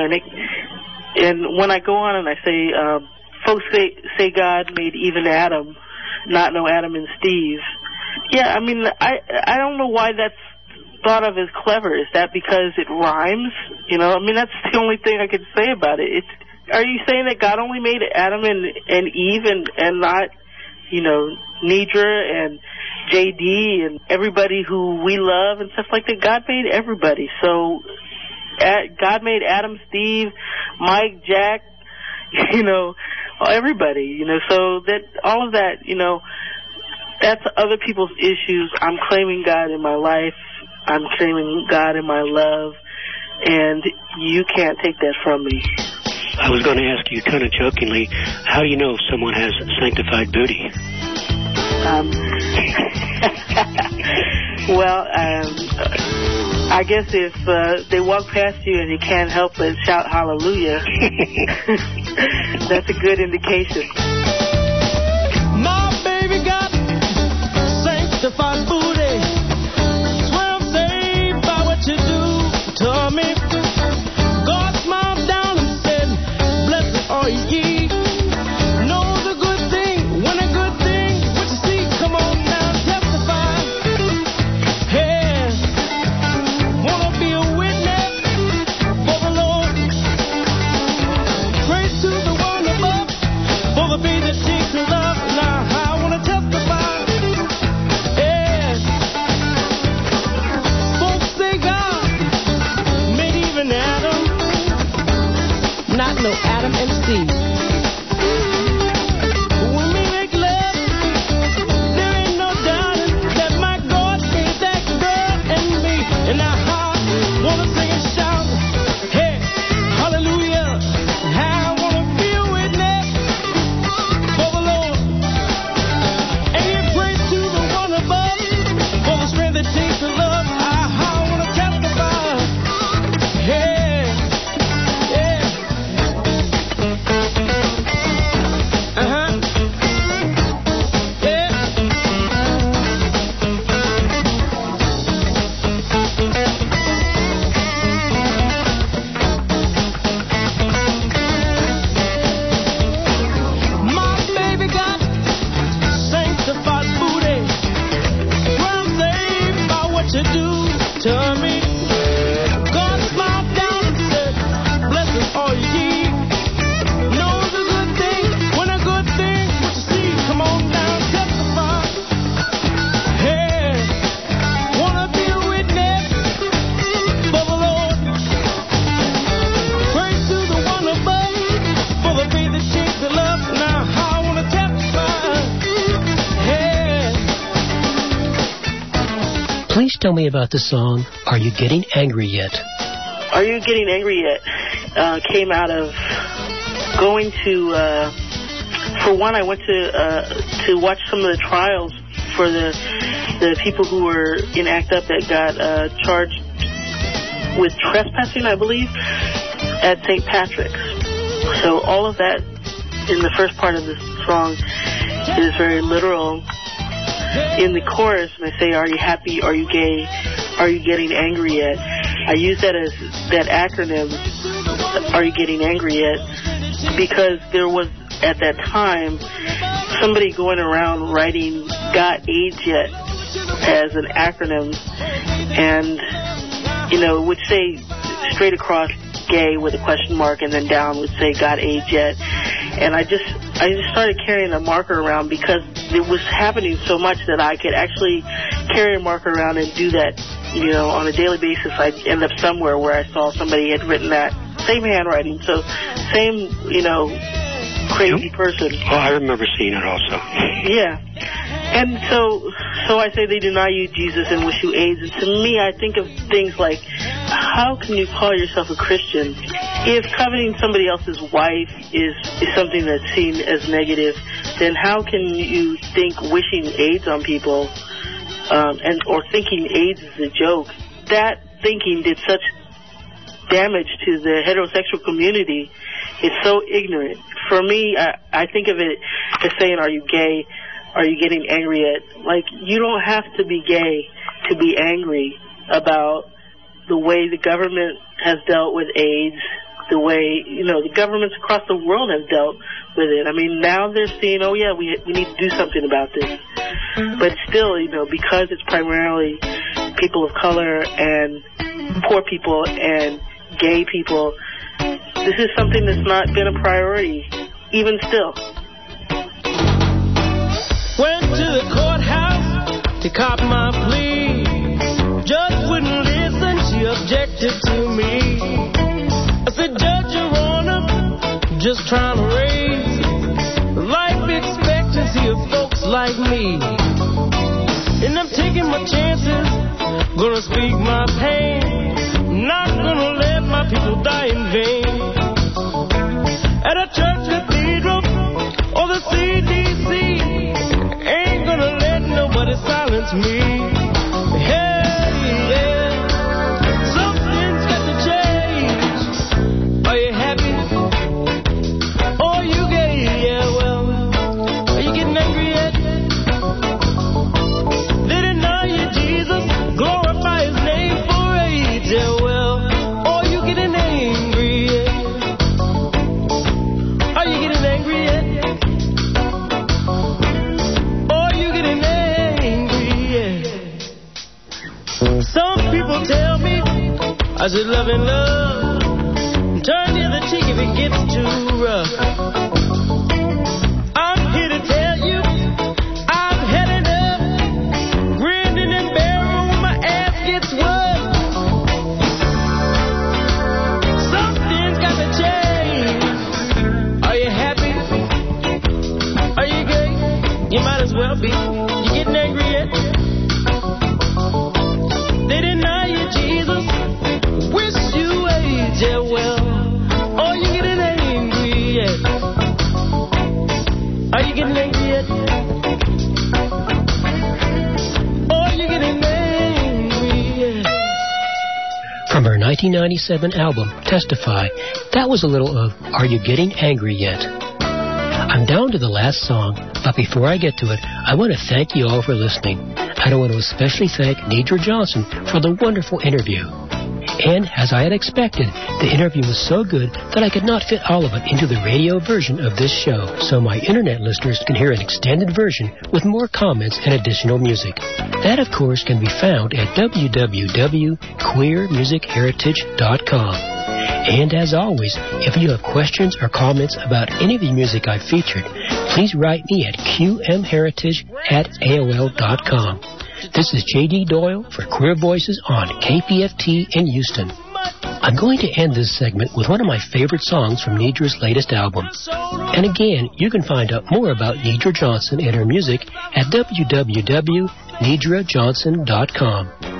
And when I go on and I say, folks say God made even Adam, not no Adam and Steve. Yeah, I mean, I don't know why that's thought of as clever. Is that because it rhymes? You know, I mean, that's the only thing I could say about it. Are you saying that God only made Adam and Eve and not, you know, Nidra and JD and everybody who we love and stuff like that? God made everybody. So God made Adam, Steve, Mike, Jack, you know, everybody, you know. So that all of that, you know, that's other people's issues. I'm claiming God in my life. I'm claiming God in my love, and you can't take that from me. I was going to ask you kind of jokingly, how do you know if someone has sanctified booty? Well, I guess if they walk past you and you can't help but shout hallelujah, that's a good indication. My baby got sanctified booty. Swear I'm saved by what you do to me. God smiled down and said, blessed are ye. Know the good thing, when a good thing, what you see, come on now, testify. Hey, wanna be a witness for the Lord. Praise to the one above, for the baby. Please tell me about the song, Are You Getting Angry Yet? Are You Getting Angry Yet? Came out of going to, for one, I went to watch some of the trials for the people who were in ACT UP that got charged with trespassing, I believe, at St. Patrick's. So all of that in the first part of the song is very literal. In the chorus, when I say, are you happy, are you gay, are you getting angry yet? I use that as that acronym, are you getting angry yet? Because there was, at that time, somebody going around writing got AIDS yet as an acronym, and, you know, would say straight across gay with a question mark, and then down would say got AIDS yet. And I just started carrying a marker around because it was happening so much that I could actually carry a marker around and do that, you know, on a daily basis. I'd end up somewhere where I saw somebody had written that same handwriting, so same, you know, crazy person. Oh, I remember seeing it also. Yeah. And so I say they deny you Jesus and wish you AIDS. And to me, I think of things like, how can you call yourself a Christian if coveting somebody else's wife is something that's seen as negative? Then how can you think wishing AIDS on people or thinking AIDS is a joke? That thinking did such damage to the heterosexual community. It's so ignorant. For me, I think of it as saying, are you gay? Are you getting angry at? Like, you don't have to be gay to be angry about the way the government has dealt with AIDS, the way, you know, the governments across the world have dealt with it. I mean, now they're seeing, oh, yeah, we need to do something about this. But still, you know, because it's primarily people of color and poor people and gay people, this is something that's not been a priority, even still. Went to the courthouse to cop my plea. Judge wouldn't listen, she objected to me. I said, Judge, Your Honor, just trying to raise the life expectancy of folks like me. And I'm taking my chances, gonna speak my pain. Not gonna let my people die in vain. At a church cathedral or the CDC, ain't gonna let nobody silence me. Hey, yeah, something's got to change. Are you happy? Or are you gay? Yeah, well, are you getting angry yet? They deny you Jesus, glorify His name for AIDS. Yeah, well, are you getting angry yet? Are you getting angry yet? Some people tell me I should love and love, turn the other cheek if it gets too rough. I'm here to tell you I've had enough, grinning and bearing when my ass gets rough. Something's got to change. Are you happy? Are you gay? You might as well be. You getting angry yet? They deny you Jesus, wish you AIDS, yeah, well, are you getting angry yet? Are you getting angry yet? Are you getting angry yet? From her 1997 album, Testify, that was a little of Are You Getting Angry Yet? I'm down to the last song, but before I get to it, I want to thank you all for listening. I want to especially thank Nedra Johnson for the wonderful interview. And, as I had expected, the interview was so good that I could not fit all of it into the radio version of this show, so my internet listeners can hear an extended version with more comments and additional music. That, of course, can be found at www.queermusicheritage.com. And as always, if you have questions or comments about any of the music I've featured, please write me at qmheritage@aol.com. This is J.D. Doyle for Queer Voices on KPFT in Houston. I'm going to end this segment with one of my favorite songs from Nedra's latest album. And again, you can find out more about Nedra Johnson and her music at www.nedrajohnson.com.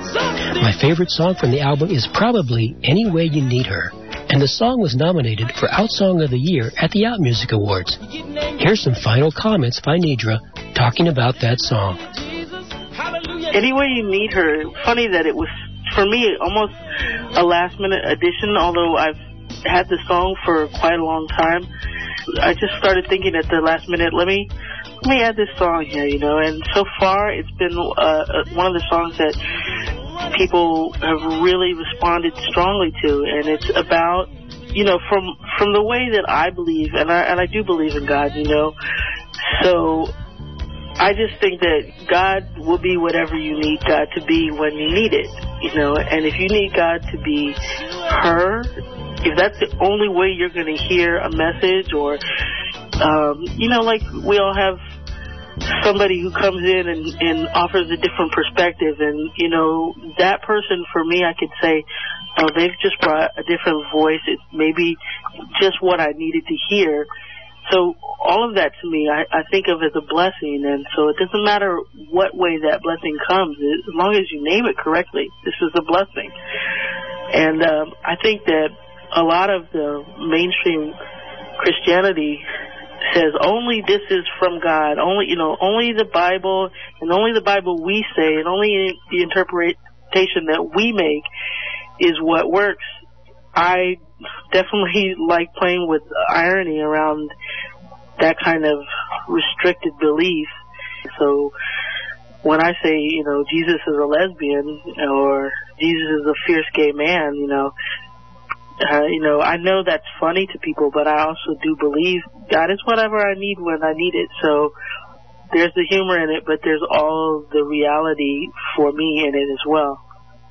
My favorite song from the album is probably Any Way You Need Her, and the song was nominated for Out Song of the Year at the Out Music Awards. Here's some final comments by Nidra talking about that song. Any Way You Need Her, funny that it was, for me, almost a last-minute addition, although I've had the song for quite a long time. I just started thinking at the last minute, let me add this song here, you know, and so far it's been one of the songs that people have really responded strongly to, and it's about, you know, from the way that I believe, and I do believe in God, you know, so I just think that God will be whatever you need God to be when you need it, you know, and if you need God to be her, if that's the only way you're going to hear a message, or, you know, like we all have somebody who comes in and offers a different perspective, and, you know, that person, for me, I could say, oh, they've just brought a different voice. It's maybe just what I needed to hear. So all of that to me, I think of as a blessing, and so it doesn't matter what way that blessing comes, as long as you name it correctly. This is a blessing. And I think that a lot of the mainstream Christianity says only this is from God, only, you know, only the Bible, and only the Bible we say, and only the interpretation that we make is what works. I definitely like playing with irony around that kind of restricted belief. So when I say, you know, Jesus is a lesbian, or Jesus is a fierce gay man, you know, I know that's funny to people, but I also do believe God is whatever I need when I need it. So there's the humor in it, but there's all the reality for me in it as well.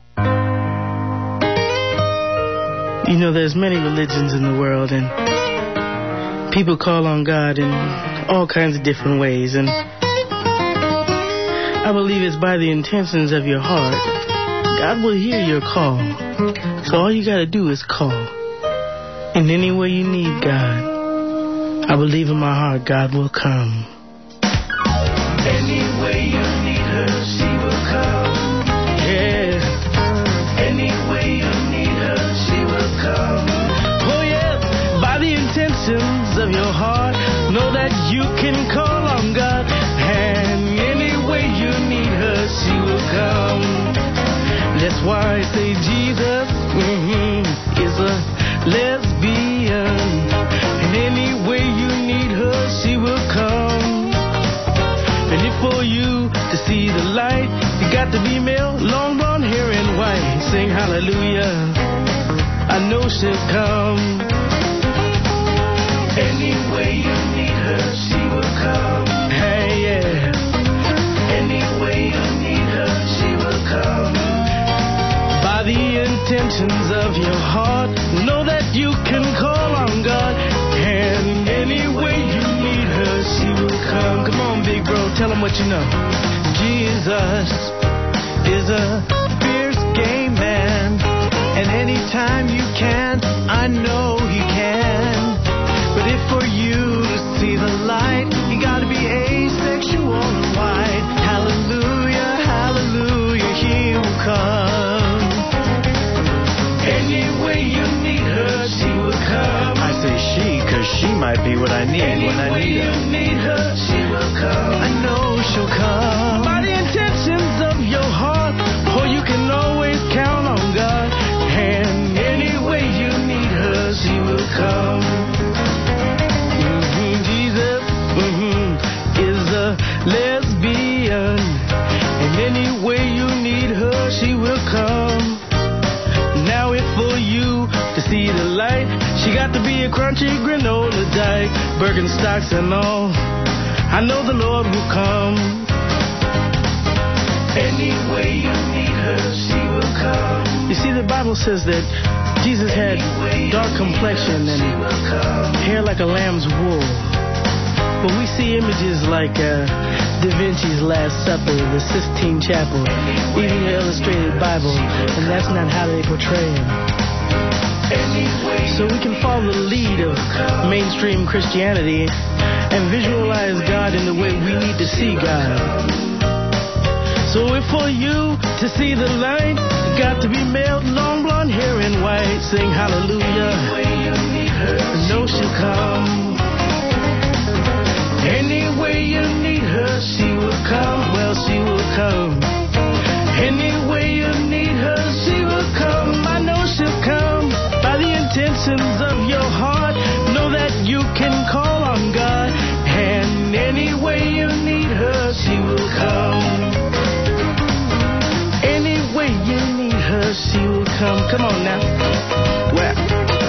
You know, there's many religions in the world, and people call on God in all kinds of different ways, and I believe it's by the intentions of your heart. God will hear your call. So all you gotta do is call. And any way you need God, I believe in my heart God will come. Any way you need her, she will come. Yeah. Any way you need her, she will come. Oh yes, by the intentions of your heart, know that you can call on God. And any way you need her, she will come. That's why I say Jesus is a lesbian. And any way you need her, she will come. And if for you to see the light, you got to be male, long blonde hair and white. Sing hallelujah, I know she'll come. Any way you need her, she will come. Hey, yeah. Any way you need her, she will come. By the intentions of your heart, know that you can call on God. And any way you need her, she will come. Come on, big bro, tell him what you know. Jesus is a fierce gay man, and anytime you can, I know he can. But if for you to see the light, you gotta be asexual and white. Hallelujah, hallelujah, he will come. Any way you need her, she will come. I say she, cause she might be what I need when I need her. Any way you need her, she will come. I know she'll come. By the intentions of your heart, or you can always count on God. And any way you need her, she will come. Jesus is a lesbian. And any way you need her, she will come. Now if for you to see the light, she got to be a crunchy granola dyke, Birkenstocks and all, I know the Lord will come. Any way you need her, she will come. You see, the Bible says that Jesus had dark complexion and hair like a lamb's wool. But we see images like Da Vinci's Last Supper, the Sistine Chapel, even the Illustrated Bible, and that's not how they portray him. So we can follow the lead of mainstream Christianity and visualize God in the way we need to see God. So if for you to see the light, you got to be male, long blonde hair and white. Sing hallelujah. Know she'll come. Any way you need her, she will come. Well, she will come. Any way you need her, she will come. I know she'll come. By the intentions of your heart, know that you can call on God. And any way you need her, she will come. Any way you need her, she will come. Come on now. Well.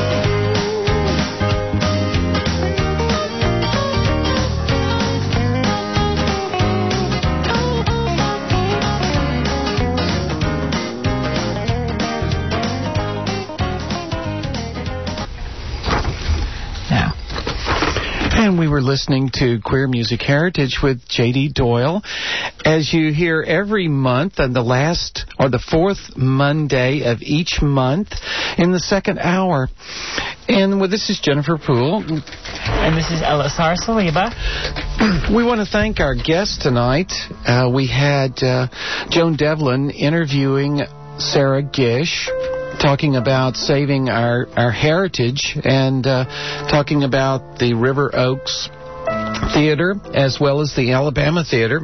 And we were listening to Queer Music Heritage with J.D. Doyle. As you hear every month on the last or the fourth Monday of each month in the second hour. And this is Jennifer Poole. And this is Elisar Saliba. We want to thank our guest tonight. We had Joan Devlin interviewing Sarah Gish, talking about saving our heritage and talking about the River Oaks Theater as well as the Alabama Theater.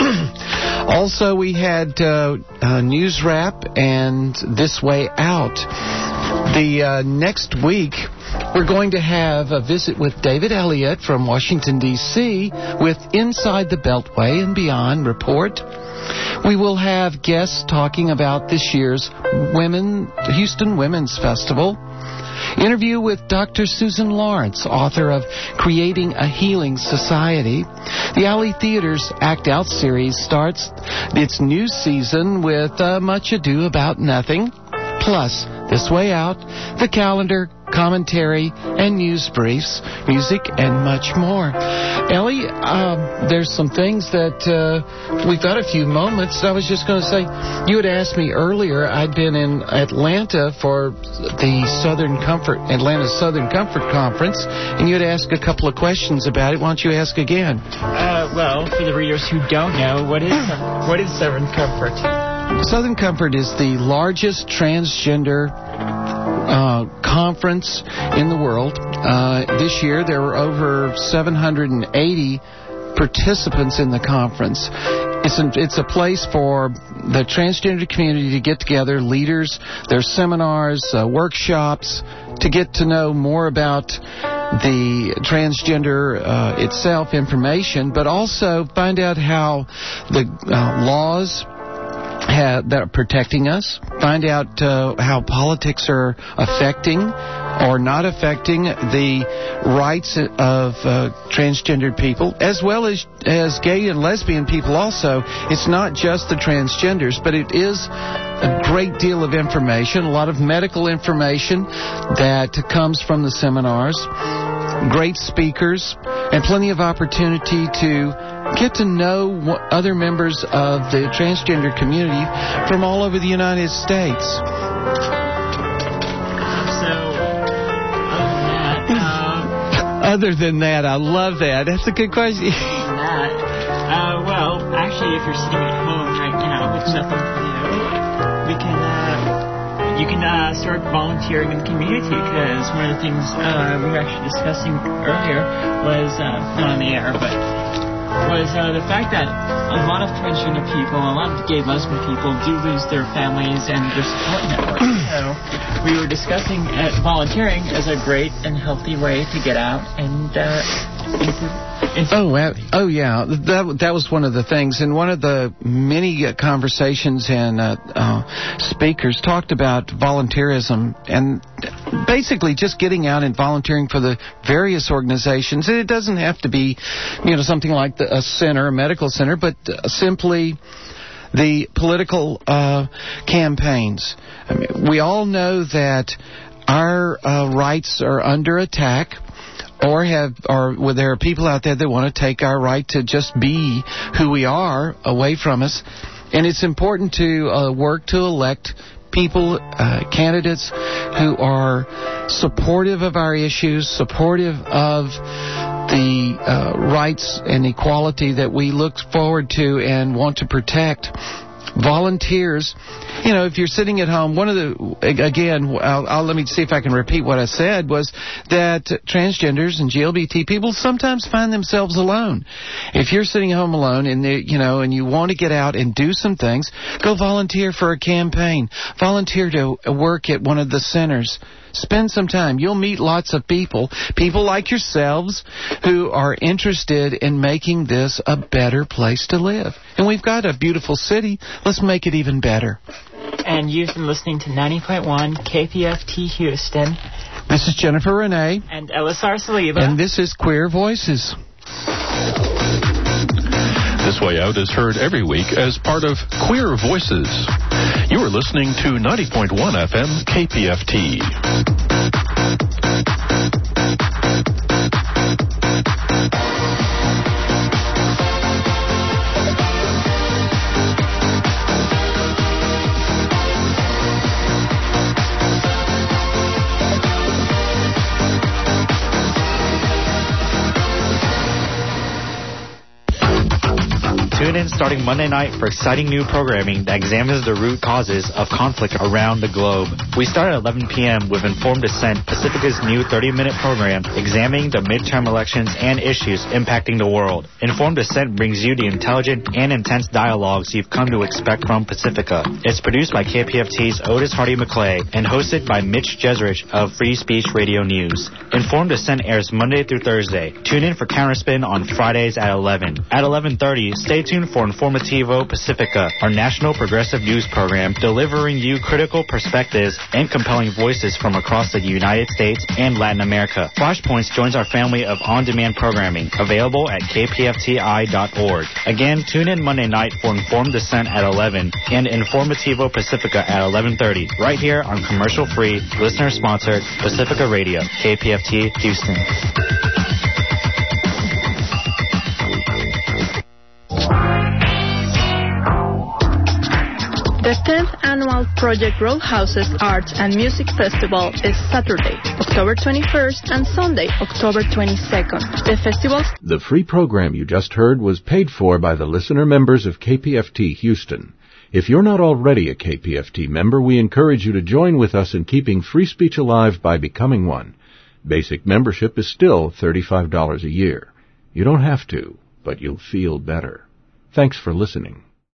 Also, we had News Wrap and This Way Out. The next week, we're going to have a visit with David Elliott from Washington, D.C. with Inside the Beltway and Beyond report. We will have guests talking about this year's Houston Women's Festival. Interview with Dr. Susan Lawrence, author of Creating a Healing Society. The Alley Theater's Act Out series starts its new season with Much Ado About Nothing, plus This Way Out, the calendar, commentary, and news briefs, music, and much more. Ellie, there's some things that we've got a few moments. I was just going to say, you had asked me earlier, I'd been in Atlanta for the Atlanta Southern Comfort Conference, and you had asked a couple of questions about it. Why don't you ask again? Well, for the readers who don't know, what is Southern Comfort? Southern Comfort is the largest transgender conference in the world. This year there were over 780 participants in the conference. It's a place for the transgender community to get together, leaders, their seminars, workshops, to get to know more about the transgender itself, information, but also find out how the laws that are protecting us, find out how politics are affecting or not affecting the rights of transgendered people, as well as gay and lesbian people also. It's not just the transgenders, but it is a great deal of information, a lot of medical information that comes from the seminars, great speakers, and plenty of opportunity to get to know other members of the transgender community from all over the United States. Other than that, I love that. That's a good question. Well, actually, if you're sitting at home right now with nothing to do, you can start volunteering in the community, because one of the things we were actually discussing earlier was, not on the air, but was the fact that a lot of transgender people, a lot of gay lesbian people do lose their families and their support networks. So we were discussing volunteering as a great and healthy way to get out and Oh yeah, that was one of the things, and one of the many conversations and speakers talked about volunteerism and basically just getting out and volunteering for the various organizations. And it doesn't have to be, something like a center, a medical center, but simply the political campaigns. I mean, we all know that our rights are under attack. Or there are people out there that want to take our right to just be who we are away from us. And it's important to work to elect people, candidates who are supportive of our issues, supportive of the rights and equality that we look forward to and want to protect. Volunteers, you know, if you're sitting at home, one of the, again, let me see if I can repeat what I said, was that transgenders and LGBT people sometimes find themselves alone. If you're sitting home alone and, you know, and you want to get out and do some things, go volunteer for a campaign. Volunteer to work at one of the centers. Spend some time. You'll meet lots of people like yourselves, who are interested in making this a better place to live. And we've got a beautiful city. Let's make it even better. And you've been listening to 90.1 KPFT Houston. This is Jennifer Renee. And LSR Saliba. And this is Queer Voices. This Way Out is heard every week as part of Queer Voices. You are listening to 90.1 FM KPFT. Tune in starting Monday night for exciting new programming that examines the root causes of conflict around the globe. We start at 11 p.m. with Informed Dissent, Pacifica's new 30-minute program examining the midterm elections and issues impacting the world. Informed Dissent brings you the intelligent and intense dialogues you've come to expect from Pacifica. It's produced by KPFT's Otis Hardy-McClay and hosted by Mitch Jeserich of Free Speech Radio News. Informed Dissent airs Monday through Thursday. Tune in for Counterspin on Fridays at 11. At 11:30, stay tuned for Informativo Pacifica, our national progressive news program, delivering you critical perspectives and compelling voices from across the United States and Latin America. Flashpoints joins our family of on-demand programming, available at kpfti.org. Again, tune in Monday night for Informed Dissent at 11 and Informativo Pacifica at 11:30, right here on commercial-free, listener-sponsored Pacifica Radio, KPFT Houston. The 10th annual Project Roadhouses Arts and Music Festival is Saturday, October 21st and Sunday, October 22nd. The free program you just heard was paid for by the listener members of KPFT Houston. If you're not already a KPFT member, we encourage you to join with us in keeping free speech alive by becoming one. Basic membership is still $35 a year. You don't have to, but you'll feel better. Thanks for listening.